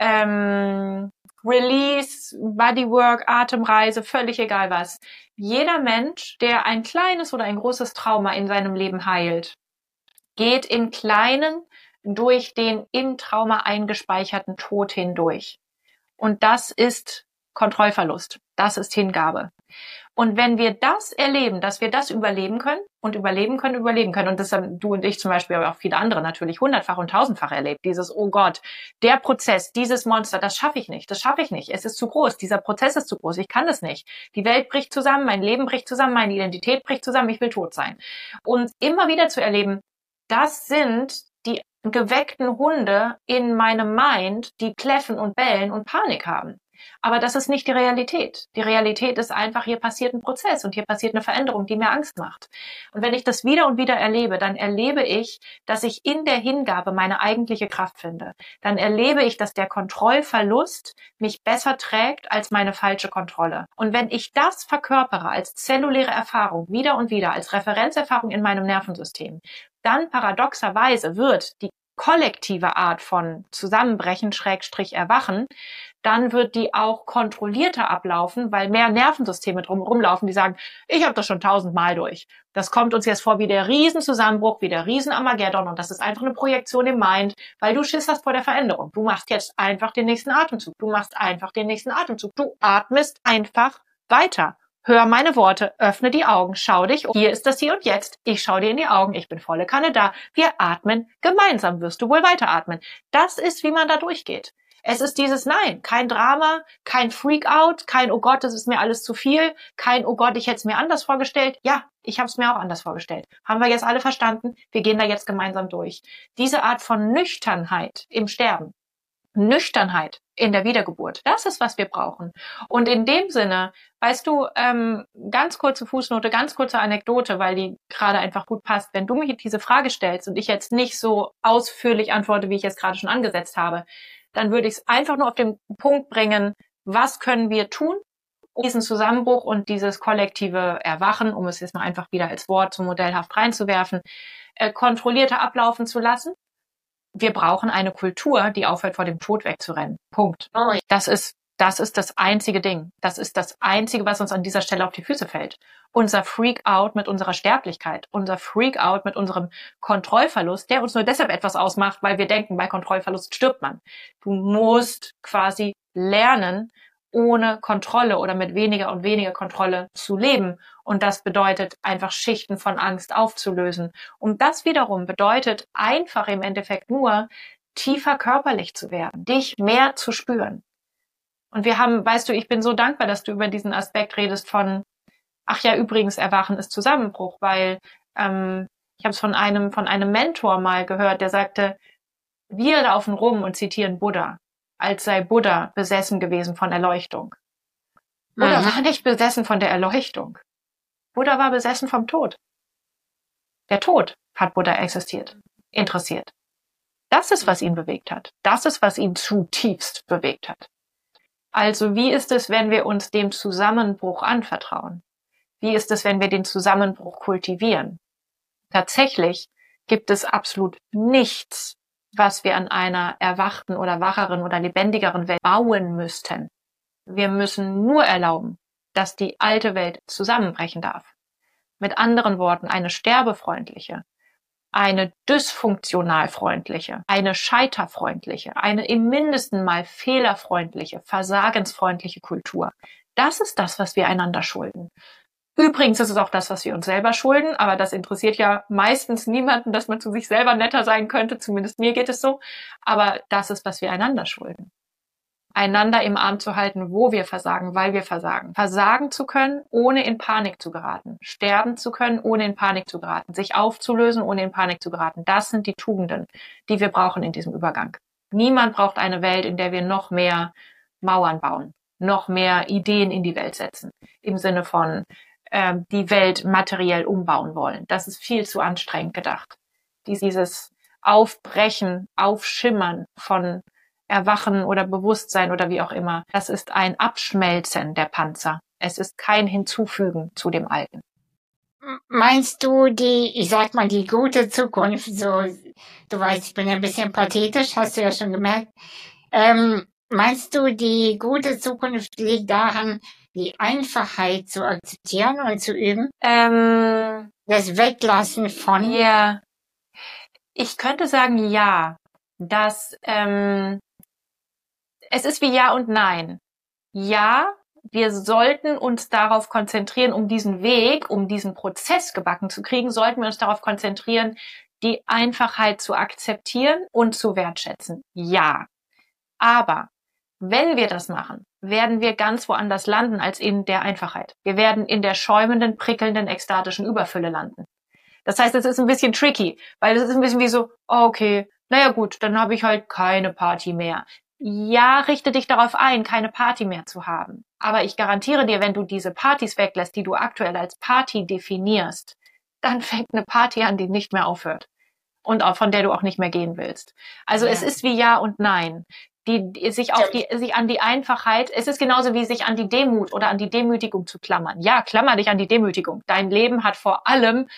ähm, Release, Bodywork, Atemreise, völlig egal was. Jeder Mensch, der ein kleines oder ein großes Trauma in seinem Leben heilt, geht im Kleinen durch den im Trauma eingespeicherten Tod hindurch. Und das ist Kontrollverlust. Das ist Hingabe. Und wenn wir das erleben, dass wir das überleben können und überleben können, überleben können, und das haben du und ich zum Beispiel, aber auch viele andere natürlich hundertfach und tausendfach erlebt, dieses, oh Gott, der Prozess, dieses Monster, das schaffe ich nicht, das schaffe ich nicht, es ist zu groß, dieser Prozess ist zu groß, ich kann das nicht. Die Welt bricht zusammen, mein Leben bricht zusammen, meine Identität bricht zusammen, ich will tot sein. Und immer wieder zu erleben, das sind die geweckten Hunde in meinem Mind, die kläffen und bellen und Panik haben. Aber das ist nicht die Realität. Die Realität ist einfach, hier passiert ein Prozess und hier passiert eine Veränderung, die mir Angst macht. Und wenn ich das wieder und wieder erlebe, dann erlebe ich, dass ich in der Hingabe meine eigentliche Kraft finde. Dann erlebe ich, dass der Kontrollverlust mich besser trägt als meine falsche Kontrolle. Und wenn ich das verkörpere als zelluläre Erfahrung, wieder und wieder, als Referenzerfahrung in meinem Nervensystem, dann paradoxerweise wird die kollektive Art von Zusammenbrechen, Schrägstrich Erwachen, dann wird die auch kontrollierter ablaufen, weil mehr Nervensysteme drum rumlaufen, die sagen, ich habe das schon tausendmal durch. Das kommt uns jetzt vor wie der Riesenzusammenbruch, wie der Riesen-Armageddon und das ist einfach eine Projektion im Mind, weil du Schiss hast vor der Veränderung. Du machst jetzt einfach den nächsten Atemzug. Du machst einfach den nächsten Atemzug. Du atmest einfach weiter. Hör meine Worte, öffne die Augen, schau dich um. Hier ist das Hier und Jetzt. Ich schau dir in die Augen, ich bin volle Kanne da. Wir atmen gemeinsam, wirst du wohl weiteratmen. Das ist, wie man da durchgeht. Es ist dieses Nein, kein Drama, kein Freakout, kein Oh Gott, das ist mir alles zu viel, kein Oh Gott, ich hätte es mir anders vorgestellt. Ja, ich habe es mir auch anders vorgestellt. Haben wir jetzt alle verstanden? Wir gehen da jetzt gemeinsam durch. Diese Art von Nüchternheit im Sterben, Nüchternheit in der Wiedergeburt, das ist, was wir brauchen. Und in dem Sinne, weißt du, ähm, ganz kurze Fußnote, ganz kurze Anekdote, weil die gerade einfach gut passt. Wenn du mir diese Frage stellst und ich jetzt nicht so ausführlich antworte, wie ich es gerade schon angesetzt habe, dann würde ich es einfach nur auf den Punkt bringen, was können wir tun, um diesen Zusammenbruch und dieses kollektive Erwachen, um es jetzt mal einfach wieder als Wort so modellhaft reinzuwerfen, äh, kontrollierter ablaufen zu lassen. wir brauchen eine Kultur, die aufhört, vor dem Tod wegzurennen. Punkt. Oh, ja. Das ist, das ist das einzige Ding. Das ist das einzige, was uns an dieser Stelle auf die Füße fällt. Unser Freak-out mit unserer Sterblichkeit, unser Freak-out mit unserem Kontrollverlust, der uns nur deshalb etwas ausmacht, weil wir denken, bei Kontrollverlust stirbt man. Du musst quasi lernen, ohne Kontrolle oder mit weniger und weniger Kontrolle zu leben. Und das bedeutet, einfach Schichten von Angst aufzulösen. Und das wiederum bedeutet einfach im Endeffekt nur, tiefer körperlich zu werden, dich mehr zu spüren. Und wir haben, weißt du, ich bin so dankbar, dass du über diesen Aspekt redest von, ach ja, übrigens, Erwachen ist Zusammenbruch, weil ähm, ich habe es von einem, von einem Mentor mal gehört, der sagte, wir laufen rum und zitieren Buddha, als sei Buddha besessen gewesen von Erleuchtung. Buddha Mhm. war nicht besessen von der Erleuchtung. Buddha war besessen vom Tod. Der Tod hat Buddha existiert, interessiert. Das ist, was ihn bewegt hat. Das ist, was ihn zutiefst bewegt hat. Also wie ist es, wenn wir uns dem Zusammenbruch anvertrauen? Wie ist es, wenn wir den Zusammenbruch kultivieren? Tatsächlich gibt es absolut nichts, was wir an einer erwachten oder wacheren oder lebendigeren Welt bauen müssten. Wir müssen nur erlauben, dass die alte Welt zusammenbrechen darf. Mit anderen Worten, eine sterbefreundliche, eine dysfunktional freundliche, eine scheiterfreundliche, eine im Mindesten mal fehlerfreundliche, versagensfreundliche Kultur. Das ist das, was wir einander schulden. Übrigens ist es auch das, was wir uns selber schulden, aber das interessiert ja meistens niemanden, dass man zu sich selber netter sein könnte, zumindest mir geht es so, aber das ist, was wir einander schulden. Einander im Arm zu halten, wo wir versagen, weil wir versagen. Versagen zu können, ohne in Panik zu geraten. Sterben zu können, ohne in Panik zu geraten. Sich aufzulösen, ohne in Panik zu geraten. Das sind die Tugenden, die wir brauchen in diesem Übergang. Niemand braucht eine Welt, in der wir noch mehr Mauern bauen, noch mehr Ideen in die Welt setzen. Im Sinne von äh, die Welt materiell umbauen wollen. Das ist viel zu anstrengend gedacht. Dieses Aufbrechen, Aufschimmern von Erwachen oder Bewusstsein oder wie auch immer. Das ist ein Abschmelzen der Panzer. Es ist kein Hinzufügen zu dem Alten. Meinst du die, ich sag mal, die gute Zukunft, so, du weißt, ich bin ein bisschen pathetisch, hast du ja schon gemerkt. Ähm, meinst du, die gute Zukunft liegt daran, die Einfachheit zu akzeptieren und zu üben? Ähm, Das Weglassen von? ja. Ich könnte sagen, ja. Dass, ähm, es ist wie Ja und Nein. Ja, wir sollten uns darauf konzentrieren, um diesen Weg, um diesen Prozess gebacken zu kriegen, sollten wir uns darauf konzentrieren, die Einfachheit zu akzeptieren und zu wertschätzen. Ja. Aber wenn wir das machen, werden wir ganz woanders landen als in der Einfachheit. Wir werden in der schäumenden, prickelnden, ekstatischen Überfülle landen. Das heißt, es ist ein bisschen tricky, weil es ist ein bisschen wie so, okay, naja gut, dann habe ich halt keine Party mehr. Ja, richte dich darauf ein, keine Party mehr zu haben. Aber ich garantiere dir, wenn du diese Partys weglässt, die du aktuell als Party definierst, dann fängt eine Party an, die nicht mehr aufhört. Und auch von der du auch nicht mehr gehen willst. Also ja. Es ist wie Ja und Nein. Die, die sich auf die, sich an die Einfachheit, es ist genauso wie sich an die Demut oder an die Demütigung zu klammern. Ja, klammer dich an die Demütigung. Dein Leben hat vor allem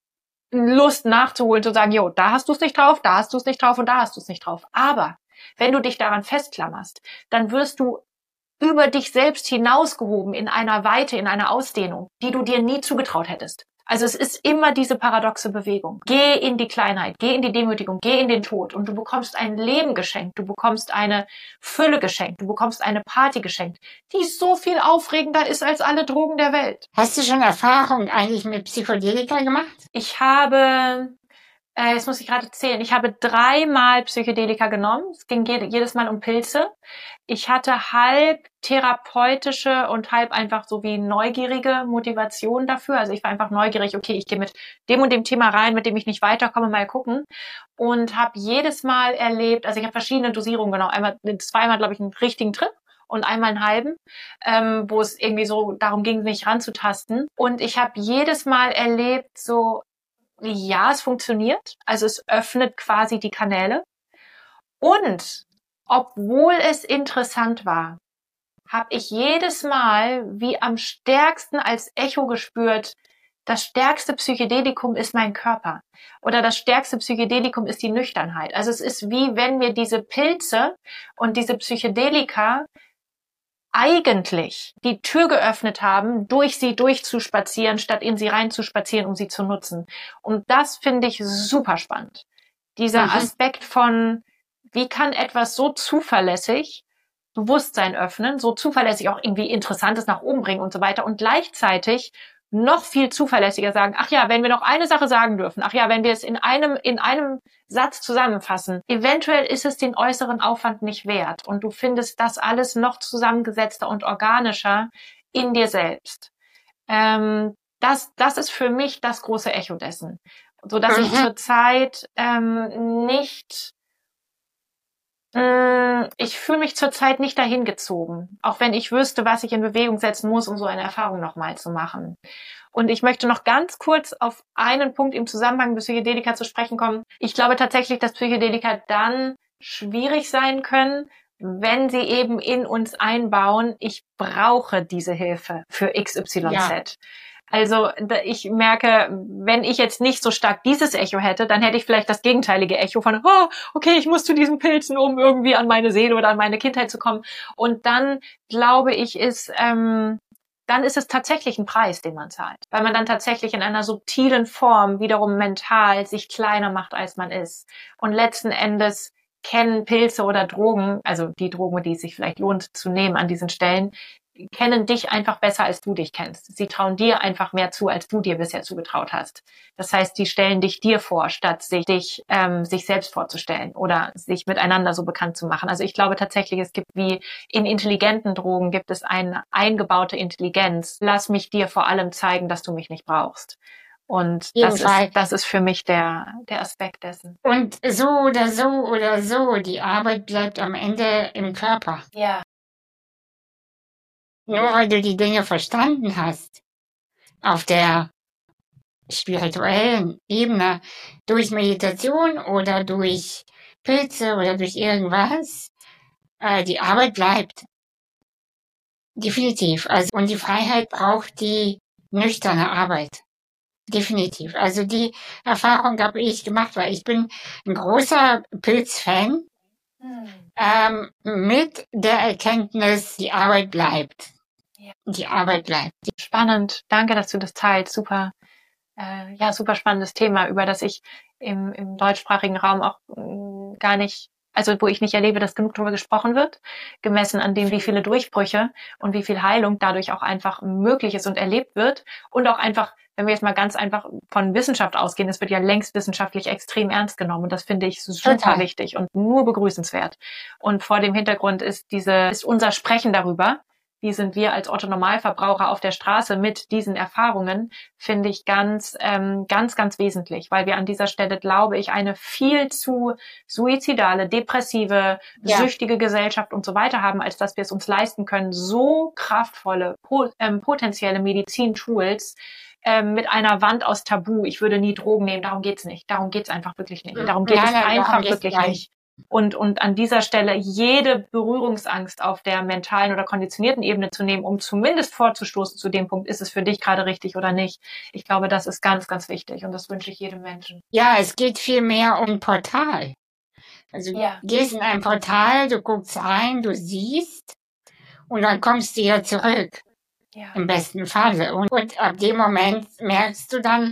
Lust nachzuholen, zu sagen, jo, da hast du es nicht drauf, da hast du es nicht drauf und da hast du es nicht drauf. Aber wenn du dich daran festklammerst, dann wirst du über dich selbst hinausgehoben in einer Weite, in einer Ausdehnung, die du dir nie zugetraut hättest. Also es ist immer diese paradoxe Bewegung. Geh in die Kleinheit, geh in die Demütigung, geh in den Tod und du bekommst ein Leben geschenkt, du bekommst eine Fülle geschenkt, du bekommst eine Party geschenkt, die so viel aufregender ist als alle Drogen der Welt. Hast du schon Erfahrung eigentlich mit Psychedelika gemacht? Ich habe, äh, jetzt muss ich gerade zählen, ich habe dreimal Psychedelika genommen. Es ging jedes Mal um Pilze. Ich hatte halb therapeutische und halb einfach so wie neugierige Motivation dafür. Also ich war einfach neugierig, okay, ich gehe mit dem und dem Thema rein, mit dem ich nicht weiterkomme, mal gucken. Und habe jedes Mal erlebt, also ich habe verschiedene Dosierungen genommen. Einmal, zweimal, glaube ich, einen richtigen Trip und einmal einen halben, ähm, wo es irgendwie so darum ging, mich ranzutasten. Und ich habe jedes Mal erlebt, so, ja, es funktioniert. Also es öffnet quasi die Kanäle. Und obwohl es interessant war, habe ich jedes Mal wie am stärksten als Echo gespürt, das stärkste Psychedelikum ist mein Körper oder das stärkste Psychedelikum ist die Nüchternheit. Also es ist wie wenn mir diese Pilze und diese Psychedelika eigentlich die Tür geöffnet haben, durch sie durchzuspazieren, statt in sie reinzuspazieren, um sie zu nutzen. Und das finde ich super spannend. Dieser Mhm. Aspekt von, wie kann etwas so zuverlässig Bewusstsein öffnen, so zuverlässig auch irgendwie Interessantes nach oben bringen und so weiter und gleichzeitig noch viel zuverlässiger sagen, ach ja, wenn wir noch eine Sache sagen dürfen, ach ja, wenn wir es in einem, in einem Satz zusammenfassen, eventuell ist es den äußeren Aufwand nicht wert und du findest das alles noch zusammengesetzter und organischer in dir selbst. Ähm, das, das ist für mich das große Echo dessen, so dass ich Mhm. zurzeit ähm, nicht Ich fühle mich zurzeit nicht dahin gezogen, auch wenn ich wüsste, was ich in Bewegung setzen muss, um so eine Erfahrung nochmal zu machen. Und ich möchte noch ganz kurz auf einen Punkt im Zusammenhang mit Psychedelika zu sprechen kommen. Ich glaube tatsächlich, dass Psychedelika dann schwierig sein können, wenn sie eben in uns einbauen, ich brauche diese Hilfe für X Y Z. Ja. Also ich merke, wenn ich jetzt nicht so stark dieses Echo hätte, dann hätte ich vielleicht das gegenteilige Echo von, oh, okay, ich muss zu diesen Pilzen, um irgendwie an meine Seele oder an meine Kindheit zu kommen. Und dann, glaube ich, ist, ähm, dann ist es tatsächlich ein Preis, den man zahlt. Weil man dann tatsächlich in einer subtilen Form wiederum mental sich kleiner macht, als man ist. Und letzten Endes kennen Pilze oder Drogen, also die Drogen, die es sich vielleicht lohnt zu nehmen an diesen Stellen, kennen dich einfach besser, als du dich kennst. Sie trauen dir einfach mehr zu, als du dir bisher zugetraut hast. Das heißt, die stellen dich dir vor, statt sich, dich, ähm, sich selbst vorzustellen oder sich miteinander so bekannt zu machen. Also ich glaube tatsächlich, es gibt wie in intelligenten Drogen gibt es eine eingebaute Intelligenz. Lass mich dir vor allem zeigen, dass du mich nicht brauchst. Und das ist, das ist für mich der, der Aspekt dessen. Und so oder so oder so, die Arbeit bleibt am Ende im Körper. Ja. Nur weil du die Dinge verstanden hast, auf der spirituellen Ebene, durch Meditation oder durch Pilze oder durch irgendwas, äh, die Arbeit bleibt. Definitiv. Also, und die Freiheit braucht die nüchterne Arbeit. Definitiv. Also die Erfahrung habe ich gemacht, weil ich bin ein großer Pilz-Fan, hm. ähm, mit der Erkenntnis, die Arbeit bleibt. Ja. Die Arbeit bleibt. Spannend. Danke, dass du das teilst. Super, äh, ja, super spannendes Thema, über das ich im, im deutschsprachigen Raum auch äh, gar nicht, also wo ich nicht erlebe, dass genug darüber gesprochen wird, gemessen an dem, wie viele Durchbrüche und wie viel Heilung dadurch auch einfach möglich ist und erlebt wird und auch einfach, wenn wir jetzt mal ganz einfach von Wissenschaft ausgehen, es wird ja längst wissenschaftlich extrem ernst genommen und das finde ich super Total. wichtig und nur begrüßenswert. Und vor dem Hintergrund ist diese, ist unser Sprechen darüber, wie sind wir als Otto-Normalverbraucher auf der Straße mit diesen Erfahrungen, finde ich ganz, ähm, ganz, ganz wesentlich, weil wir an dieser Stelle, glaube ich, eine viel zu suizidale, depressive, ja. süchtige Gesellschaft und so weiter haben, als dass wir es uns leisten können, so kraftvolle, po- ähm, potenzielle Medizin-Tools ähm, mit einer Wand aus Tabu. Ich würde nie Drogen nehmen, darum geht's nicht. Darum geht's einfach wirklich nicht. Darum geht nein, es nein, einfach geht's wirklich nicht. nicht. Und, und an dieser Stelle jede Berührungsangst auf der mentalen oder konditionierten Ebene zu nehmen, um zumindest vorzustoßen zu dem Punkt, ist es für dich gerade richtig oder nicht. Ich glaube, das ist ganz, ganz wichtig und das wünsche ich jedem Menschen. Ja, es geht viel mehr um ein Portal. Also ja. du gehst in ein Portal, du guckst rein, du siehst und dann kommst du ja zurück. Ja. Im besten Falle. Und, und ab dem Moment merkst du dann,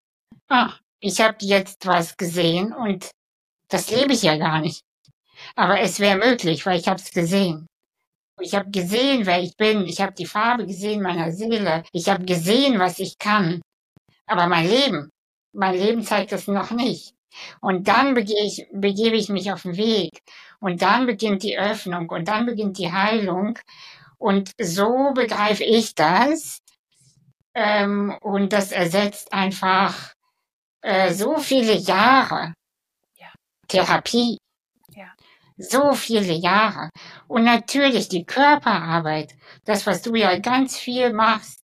ah, ich habe jetzt was gesehen und das lebe ich ja gar nicht. Aber es wäre möglich, weil ich habe es gesehen. Ich habe gesehen, wer ich bin. Ich habe die Farbe gesehen meiner Seele. Ich habe gesehen, was ich kann. Aber mein Leben, mein Leben zeigt das noch nicht. Und dann begebe ich, begebe ich mich auf den Weg. Und dann beginnt die Öffnung. Und dann beginnt die Heilung. Und so begreife ich das. Ähm, und das ersetzt einfach äh, so viele Jahre Therapie. Ja. So viele Jahre. Und natürlich die Körperarbeit, das, was du ja ganz viel machst,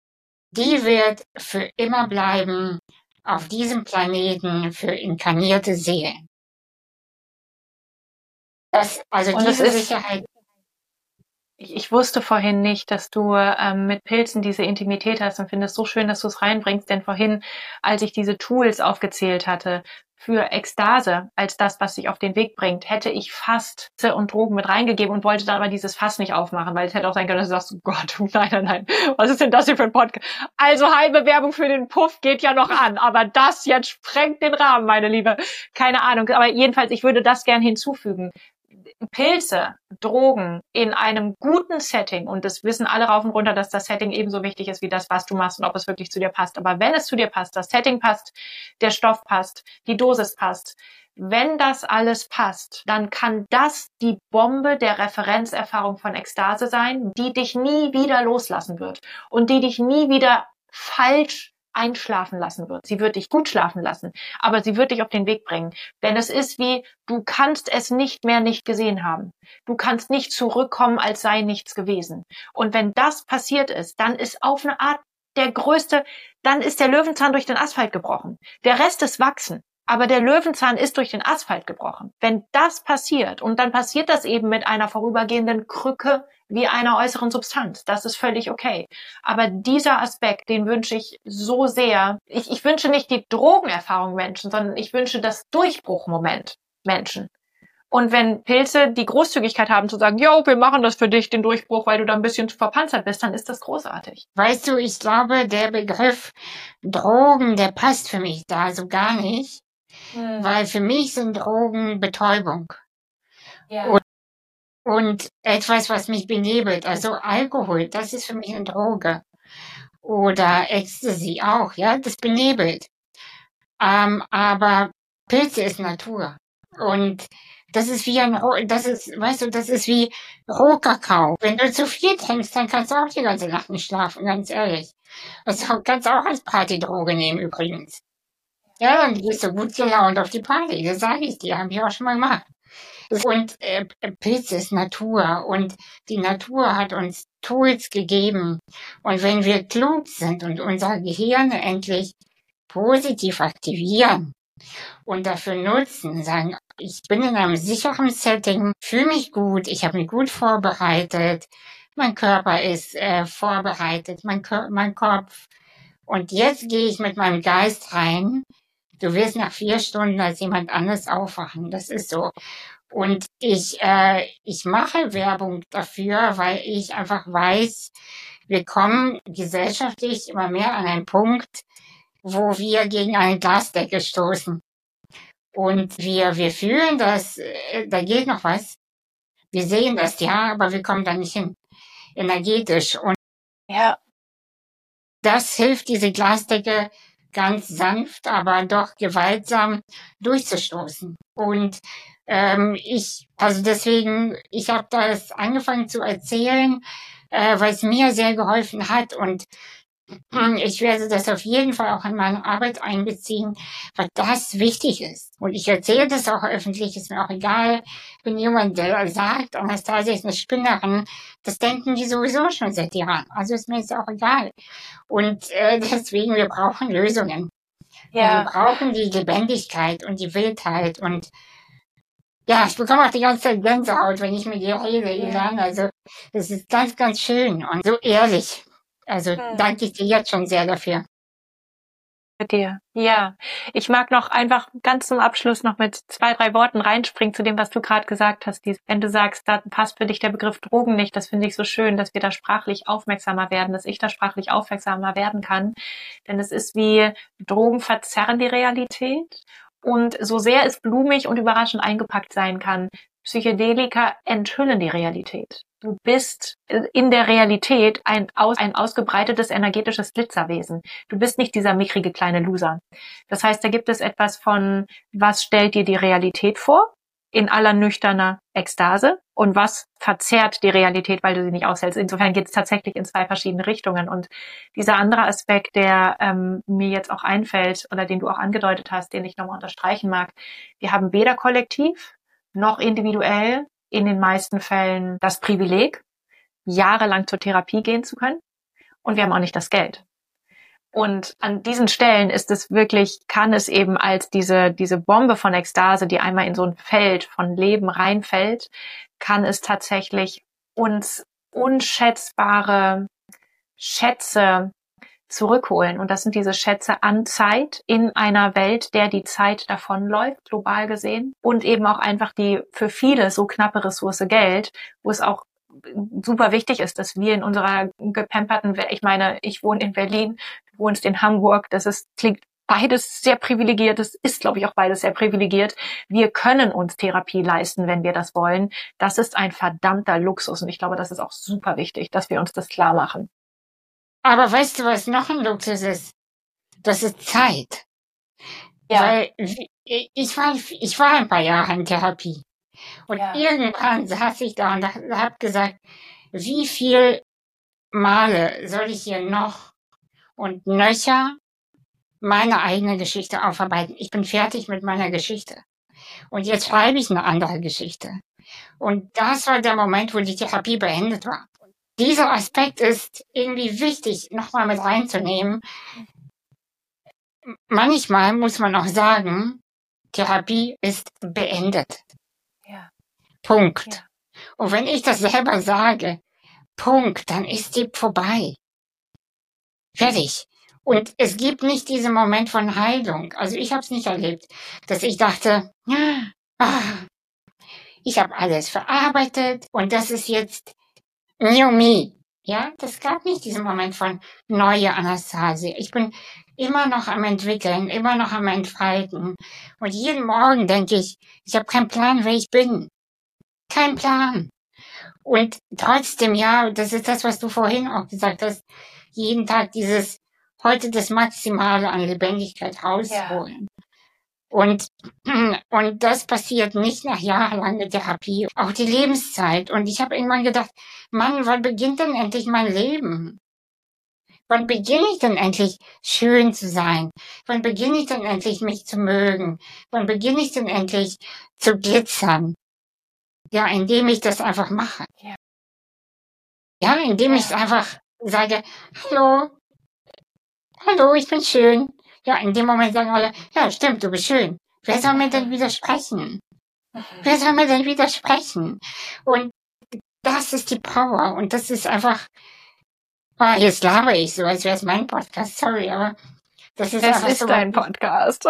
die wird für immer bleiben auf diesem Planeten für inkarnierte Seelen. Das, also und diese ist, Sicherheit. Ich, ich wusste vorhin nicht, dass du ähm, mit Pilzen diese Intimität hast und finde es so schön, dass du es reinbringst, denn vorhin, als ich diese Tools aufgezählt hatte für Ekstase als das, was sich auf den Weg bringt, hätte ich fast und Drogen mit reingegeben und wollte dann aber dieses Fass nicht aufmachen, weil es hätte auch sein können, dass du sagst, oh Gott, nein, nein, nein, was ist denn das hier für ein Podcast? Also halbe Werbung für den Puff geht ja noch an, aber das jetzt sprengt den Rahmen, meine Liebe. Keine Ahnung, aber jedenfalls, ich würde das gern hinzufügen. Pilze, Drogen in einem guten Setting, und das wissen alle rauf und runter, dass das Setting ebenso wichtig ist wie das, was du machst und ob es wirklich zu dir passt. Aber wenn es zu dir passt, das Setting passt, der Stoff passt, die Dosis passt, wenn das alles passt, dann kann das die Bombe der Referenzerfahrung von Ekstase sein, die dich nie wieder loslassen wird und die dich nie wieder falsch einschlafen lassen wird. Sie wird dich gut schlafen lassen, aber sie wird dich auf den Weg bringen. Denn es ist wie, du kannst es nicht mehr nicht gesehen haben. Du kannst nicht zurückkommen, als sei nichts gewesen. Und wenn das passiert ist, dann ist auf eine Art der größte, dann ist der Löwenzahn durch den Asphalt gebrochen. Der Rest ist wachsen. Aber der Löwenzahn ist durch den Asphalt gebrochen. Wenn das passiert, und dann passiert das eben mit einer vorübergehenden Krücke wie einer äußeren Substanz, das ist völlig okay. Aber dieser Aspekt, den wünsche ich so sehr. Ich, ich wünsche nicht die Drogenerfahrung Menschen, sondern ich wünsche das Durchbruchmoment Menschen. Und wenn Pilze die Großzügigkeit haben zu sagen, jo, wir machen das für dich, den Durchbruch, weil du da ein bisschen verpanzert bist, dann ist das großartig. Weißt du, ich glaube, der Begriff Drogen, der passt für mich da so gar nicht. Hm. Weil für mich sind Drogen Betäubung. Ja. Und, und etwas, was mich benebelt. Also Alkohol, das ist für mich eine Droge. Oder Ecstasy auch, ja, das benebelt. Ähm, aber Pilze ist Natur. Und das ist wie ein, das ist, weißt du, das ist wie Rohkakao. Wenn du zu viel trinkst, dann kannst du auch die ganze Nacht nicht schlafen, ganz ehrlich. Also kannst du auch als Partydroge nehmen übrigens. Ja, dann gehst du gut gelaunt auf die Party, das sage ich dir, habe ich auch schon mal gemacht. Und äh, Pilz ist Natur und die Natur hat uns Tools gegeben. Und wenn wir klug sind und unser Gehirn endlich positiv aktivieren und dafür nutzen, sagen, ich bin in einem sicheren Setting, fühle mich gut, ich habe mich gut vorbereitet, mein Körper ist äh, vorbereitet, mein, Kör- mein Kopf. Und jetzt gehe ich mit meinem Geist rein. Du wirst nach vier Stunden als jemand anderes aufwachen. Das ist so. Und ich, äh, ich mache Werbung dafür, weil ich einfach weiß, wir kommen gesellschaftlich immer mehr an einen Punkt, wo wir gegen eine Glasdecke stoßen. Und wir, wir fühlen, dass äh, da geht noch was. Wir sehen das, ja, aber wir kommen da nicht hin. Energetisch. Und ja, das hilft, diese Glasdecke ganz sanft, aber doch gewaltsam durchzustoßen. Und ähm, ich, also deswegen, ich habe das angefangen zu erzählen, äh, weil es mir sehr geholfen hat. Und ich werde das auf jeden Fall auch in meine Arbeit einbeziehen, weil das wichtig ist. Und ich erzähle das auch öffentlich, ist mir auch egal, wenn jemand der sagt, Anastasia ist eine Spinnerin, das denken die sowieso schon seit Jahren. Also ist mir jetzt auch egal. Und äh, deswegen, wir brauchen Lösungen. Ja. Wir brauchen die Lebendigkeit und die Wildheit. Und ja, ich bekomme auch die ganze Zeit Gänsehaut, wenn ich mit dir rede, Ilan. Also das ist ganz, ganz schön und so ehrlich. Also hm. danke ich dir jetzt schon sehr dafür. Bei dir. Ja, ich mag noch einfach ganz zum Abschluss noch mit zwei, drei Worten reinspringen zu dem, was du gerade gesagt hast. Wenn du sagst, da passt für dich der Begriff Drogen nicht, das finde ich so schön, dass wir da sprachlich aufmerksamer werden, dass ich da sprachlich aufmerksamer werden kann. Denn es ist wie Drogen verzerren die Realität. Und so sehr es blumig und überraschend eingepackt sein kann, Psychedelika enthüllen die Realität. Du bist in der Realität ein, aus, ein ausgebreitetes energetisches Glitzerwesen. Du bist nicht dieser mickrige kleine Loser. Das heißt, da gibt es etwas von, was stellt dir die Realität vor, in aller nüchterner Ekstase, und was verzerrt die Realität, weil du sie nicht aushältst. Insofern geht es tatsächlich in zwei verschiedene Richtungen. Und dieser andere Aspekt, der ähm, mir jetzt auch einfällt oder den du auch angedeutet hast, den ich nochmal unterstreichen mag, wir haben weder kollektiv noch individuell in den meisten Fällen das Privileg, jahrelang zur Therapie gehen zu können. Und wir haben auch nicht das Geld. Und an diesen Stellen ist es wirklich, kann es eben als diese, diese Bombe von Ekstase, die einmal in so ein Feld von Leben reinfällt, kann es tatsächlich uns unschätzbare Schätze zurückholen. Und das sind diese Schätze an Zeit in einer Welt, der die Zeit davonläuft, global gesehen. Und eben auch einfach die für viele so knappe Ressource Geld, wo es auch super wichtig ist, dass wir in unserer gepamperten Welt, ich meine, ich wohne in Berlin, du wohnst in Hamburg, das ist, klingt beides sehr privilegiert, das ist, glaube ich, auch beides sehr privilegiert. Wir können uns Therapie leisten, wenn wir das wollen. Das ist ein verdammter Luxus und ich glaube, das ist auch super wichtig, dass wir uns das klar machen. Aber weißt du, was noch ein Luxus ist? Das ist Zeit. Ja. Weil ich war, ich war ein paar Jahre in Therapie. Und ja. irgendwann saß ich da und habe gesagt, wie viel Male soll ich hier noch und nöcher meine eigene Geschichte aufarbeiten? Ich bin fertig mit meiner Geschichte. Und jetzt schreibe ich eine andere Geschichte. Und das war der Moment, wo die Therapie beendet war. Dieser Aspekt ist irgendwie wichtig, nochmal mit reinzunehmen. Manchmal muss man auch sagen, Therapie ist beendet. Ja. Punkt. Ja. Und wenn ich das selber sage, Punkt, dann ist die vorbei. Fertig. Und es gibt nicht diesen Moment von Heilung. Also ich habe es nicht erlebt, dass ich dachte, ja, ah, ich habe alles verarbeitet und das ist jetzt New Me. Ja, das gab nicht diesen Moment von neue Anastasia. Ich bin immer noch am entwickeln, immer noch am entfalten. Und jeden Morgen denke ich, ich habe keinen Plan, wer ich bin. Kein Plan. Und trotzdem, ja, das ist das, was du vorhin auch gesagt hast, jeden Tag dieses, heute das Maximale an Lebendigkeit rausholen. Ja. Und, und das passiert nicht nach jahrelanger Therapie, auch die Lebenszeit. Und ich habe irgendwann gedacht, Mann, wann beginnt denn endlich mein Leben? Wann beginne ich denn endlich schön zu sein? Wann beginne ich denn endlich mich zu mögen? Wann beginne ich denn endlich zu glitzern? Ja, indem ich das einfach mache. Ja, ja indem ja. ich einfach sage, hallo, hallo, ich bin schön. Ja, in dem Moment sagen alle, ja, stimmt, du bist schön. Wer soll mir denn widersprechen? Mhm. Wer soll mir denn widersprechen? Und das ist die Power. Und das ist einfach, oh, jetzt laber ich so, als wäre es mein Podcast, sorry, aber das ist es einfach ist so. dein Podcast.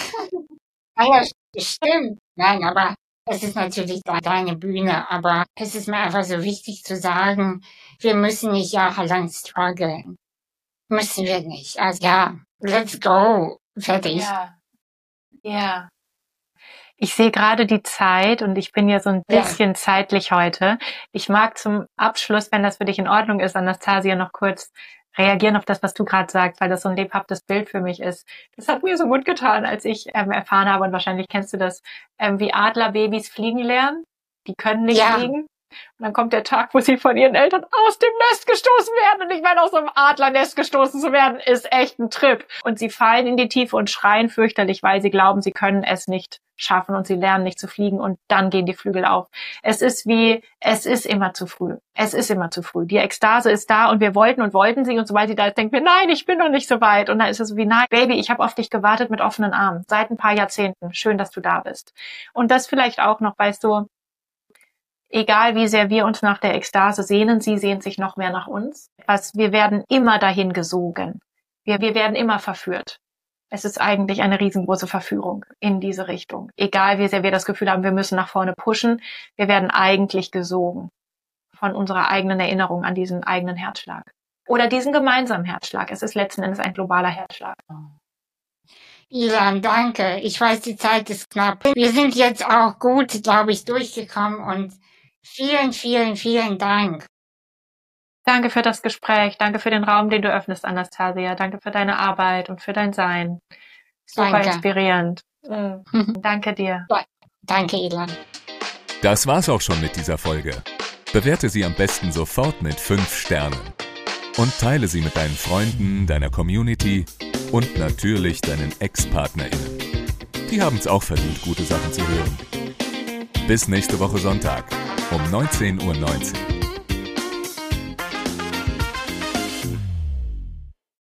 Ja, stimmt. Nein, aber es ist natürlich deine Bühne, aber es ist mir einfach so wichtig zu sagen, wir müssen nicht jahrelang strugglen. Müssen wir nicht. Also ja, let's go. Fertig. Ja. Ja. Ich sehe gerade die Zeit und ich bin ja so ein bisschen ja. zeitlich heute. Ich mag zum Abschluss, wenn das für dich in Ordnung ist, Anastasia, noch kurz reagieren auf das, was du gerade sagst, weil das so ein lebhaftes Bild für mich ist. Das hat mir so gut getan, als ich ähm, erfahren habe, und wahrscheinlich kennst du das, ähm, wie Adlerbabys fliegen lernen. Die können nicht ja. fliegen. Und dann kommt der Tag, wo sie von ihren Eltern aus dem Nest gestoßen werden. Und ich meine, aus so einem Adlernest gestoßen zu werden, ist echt ein Trip. Und sie fallen in die Tiefe und schreien fürchterlich, weil sie glauben, sie können es nicht schaffen und sie lernen nicht zu fliegen und dann gehen die Flügel auf. Es ist wie, es ist immer zu früh. Es ist immer zu früh. Die Ekstase ist da und wir wollten und wollten sie und sobald sie da ist, denken wir, nein, ich bin noch nicht so weit. Und dann ist es so wie, nein, Baby, ich habe auf dich gewartet mit offenen Armen. Seit ein paar Jahrzehnten. Schön, dass du da bist. Und das vielleicht auch noch, weißt du, egal wie sehr wir uns nach der Ekstase sehnen, sie sehnt sich noch mehr nach uns. Was, wir werden immer dahin gesogen. Wir, wir werden immer verführt. Es ist eigentlich eine riesengroße Verführung in diese Richtung. Egal wie sehr wir das Gefühl haben, wir müssen nach vorne pushen, wir werden eigentlich gesogen von unserer eigenen Erinnerung an diesen eigenen Herzschlag. Oder diesen gemeinsamen Herzschlag. Es ist letzten Endes ein globaler Herzschlag. Ilan, danke. Ich weiß, die Zeit ist knapp. Wir sind jetzt auch gut, glaube ich, durchgekommen und vielen, vielen, vielen Dank. Danke für das Gespräch. Danke für den Raum, den du öffnest, Anastasia. Danke für deine Arbeit und für dein Sein. Super Danke. Inspirierend. Mhm. Danke dir. Ja, danke, Ilan. Das war's auch schon mit dieser Folge. Bewerte sie am besten sofort mit fünf Sternen. Und teile sie mit deinen Freunden, deiner Community und natürlich deinen Ex-PartnerInnen. Die haben's auch verdient, gute Sachen zu hören. Bis nächste Woche Sonntag um neunzehn Uhr neunzehn.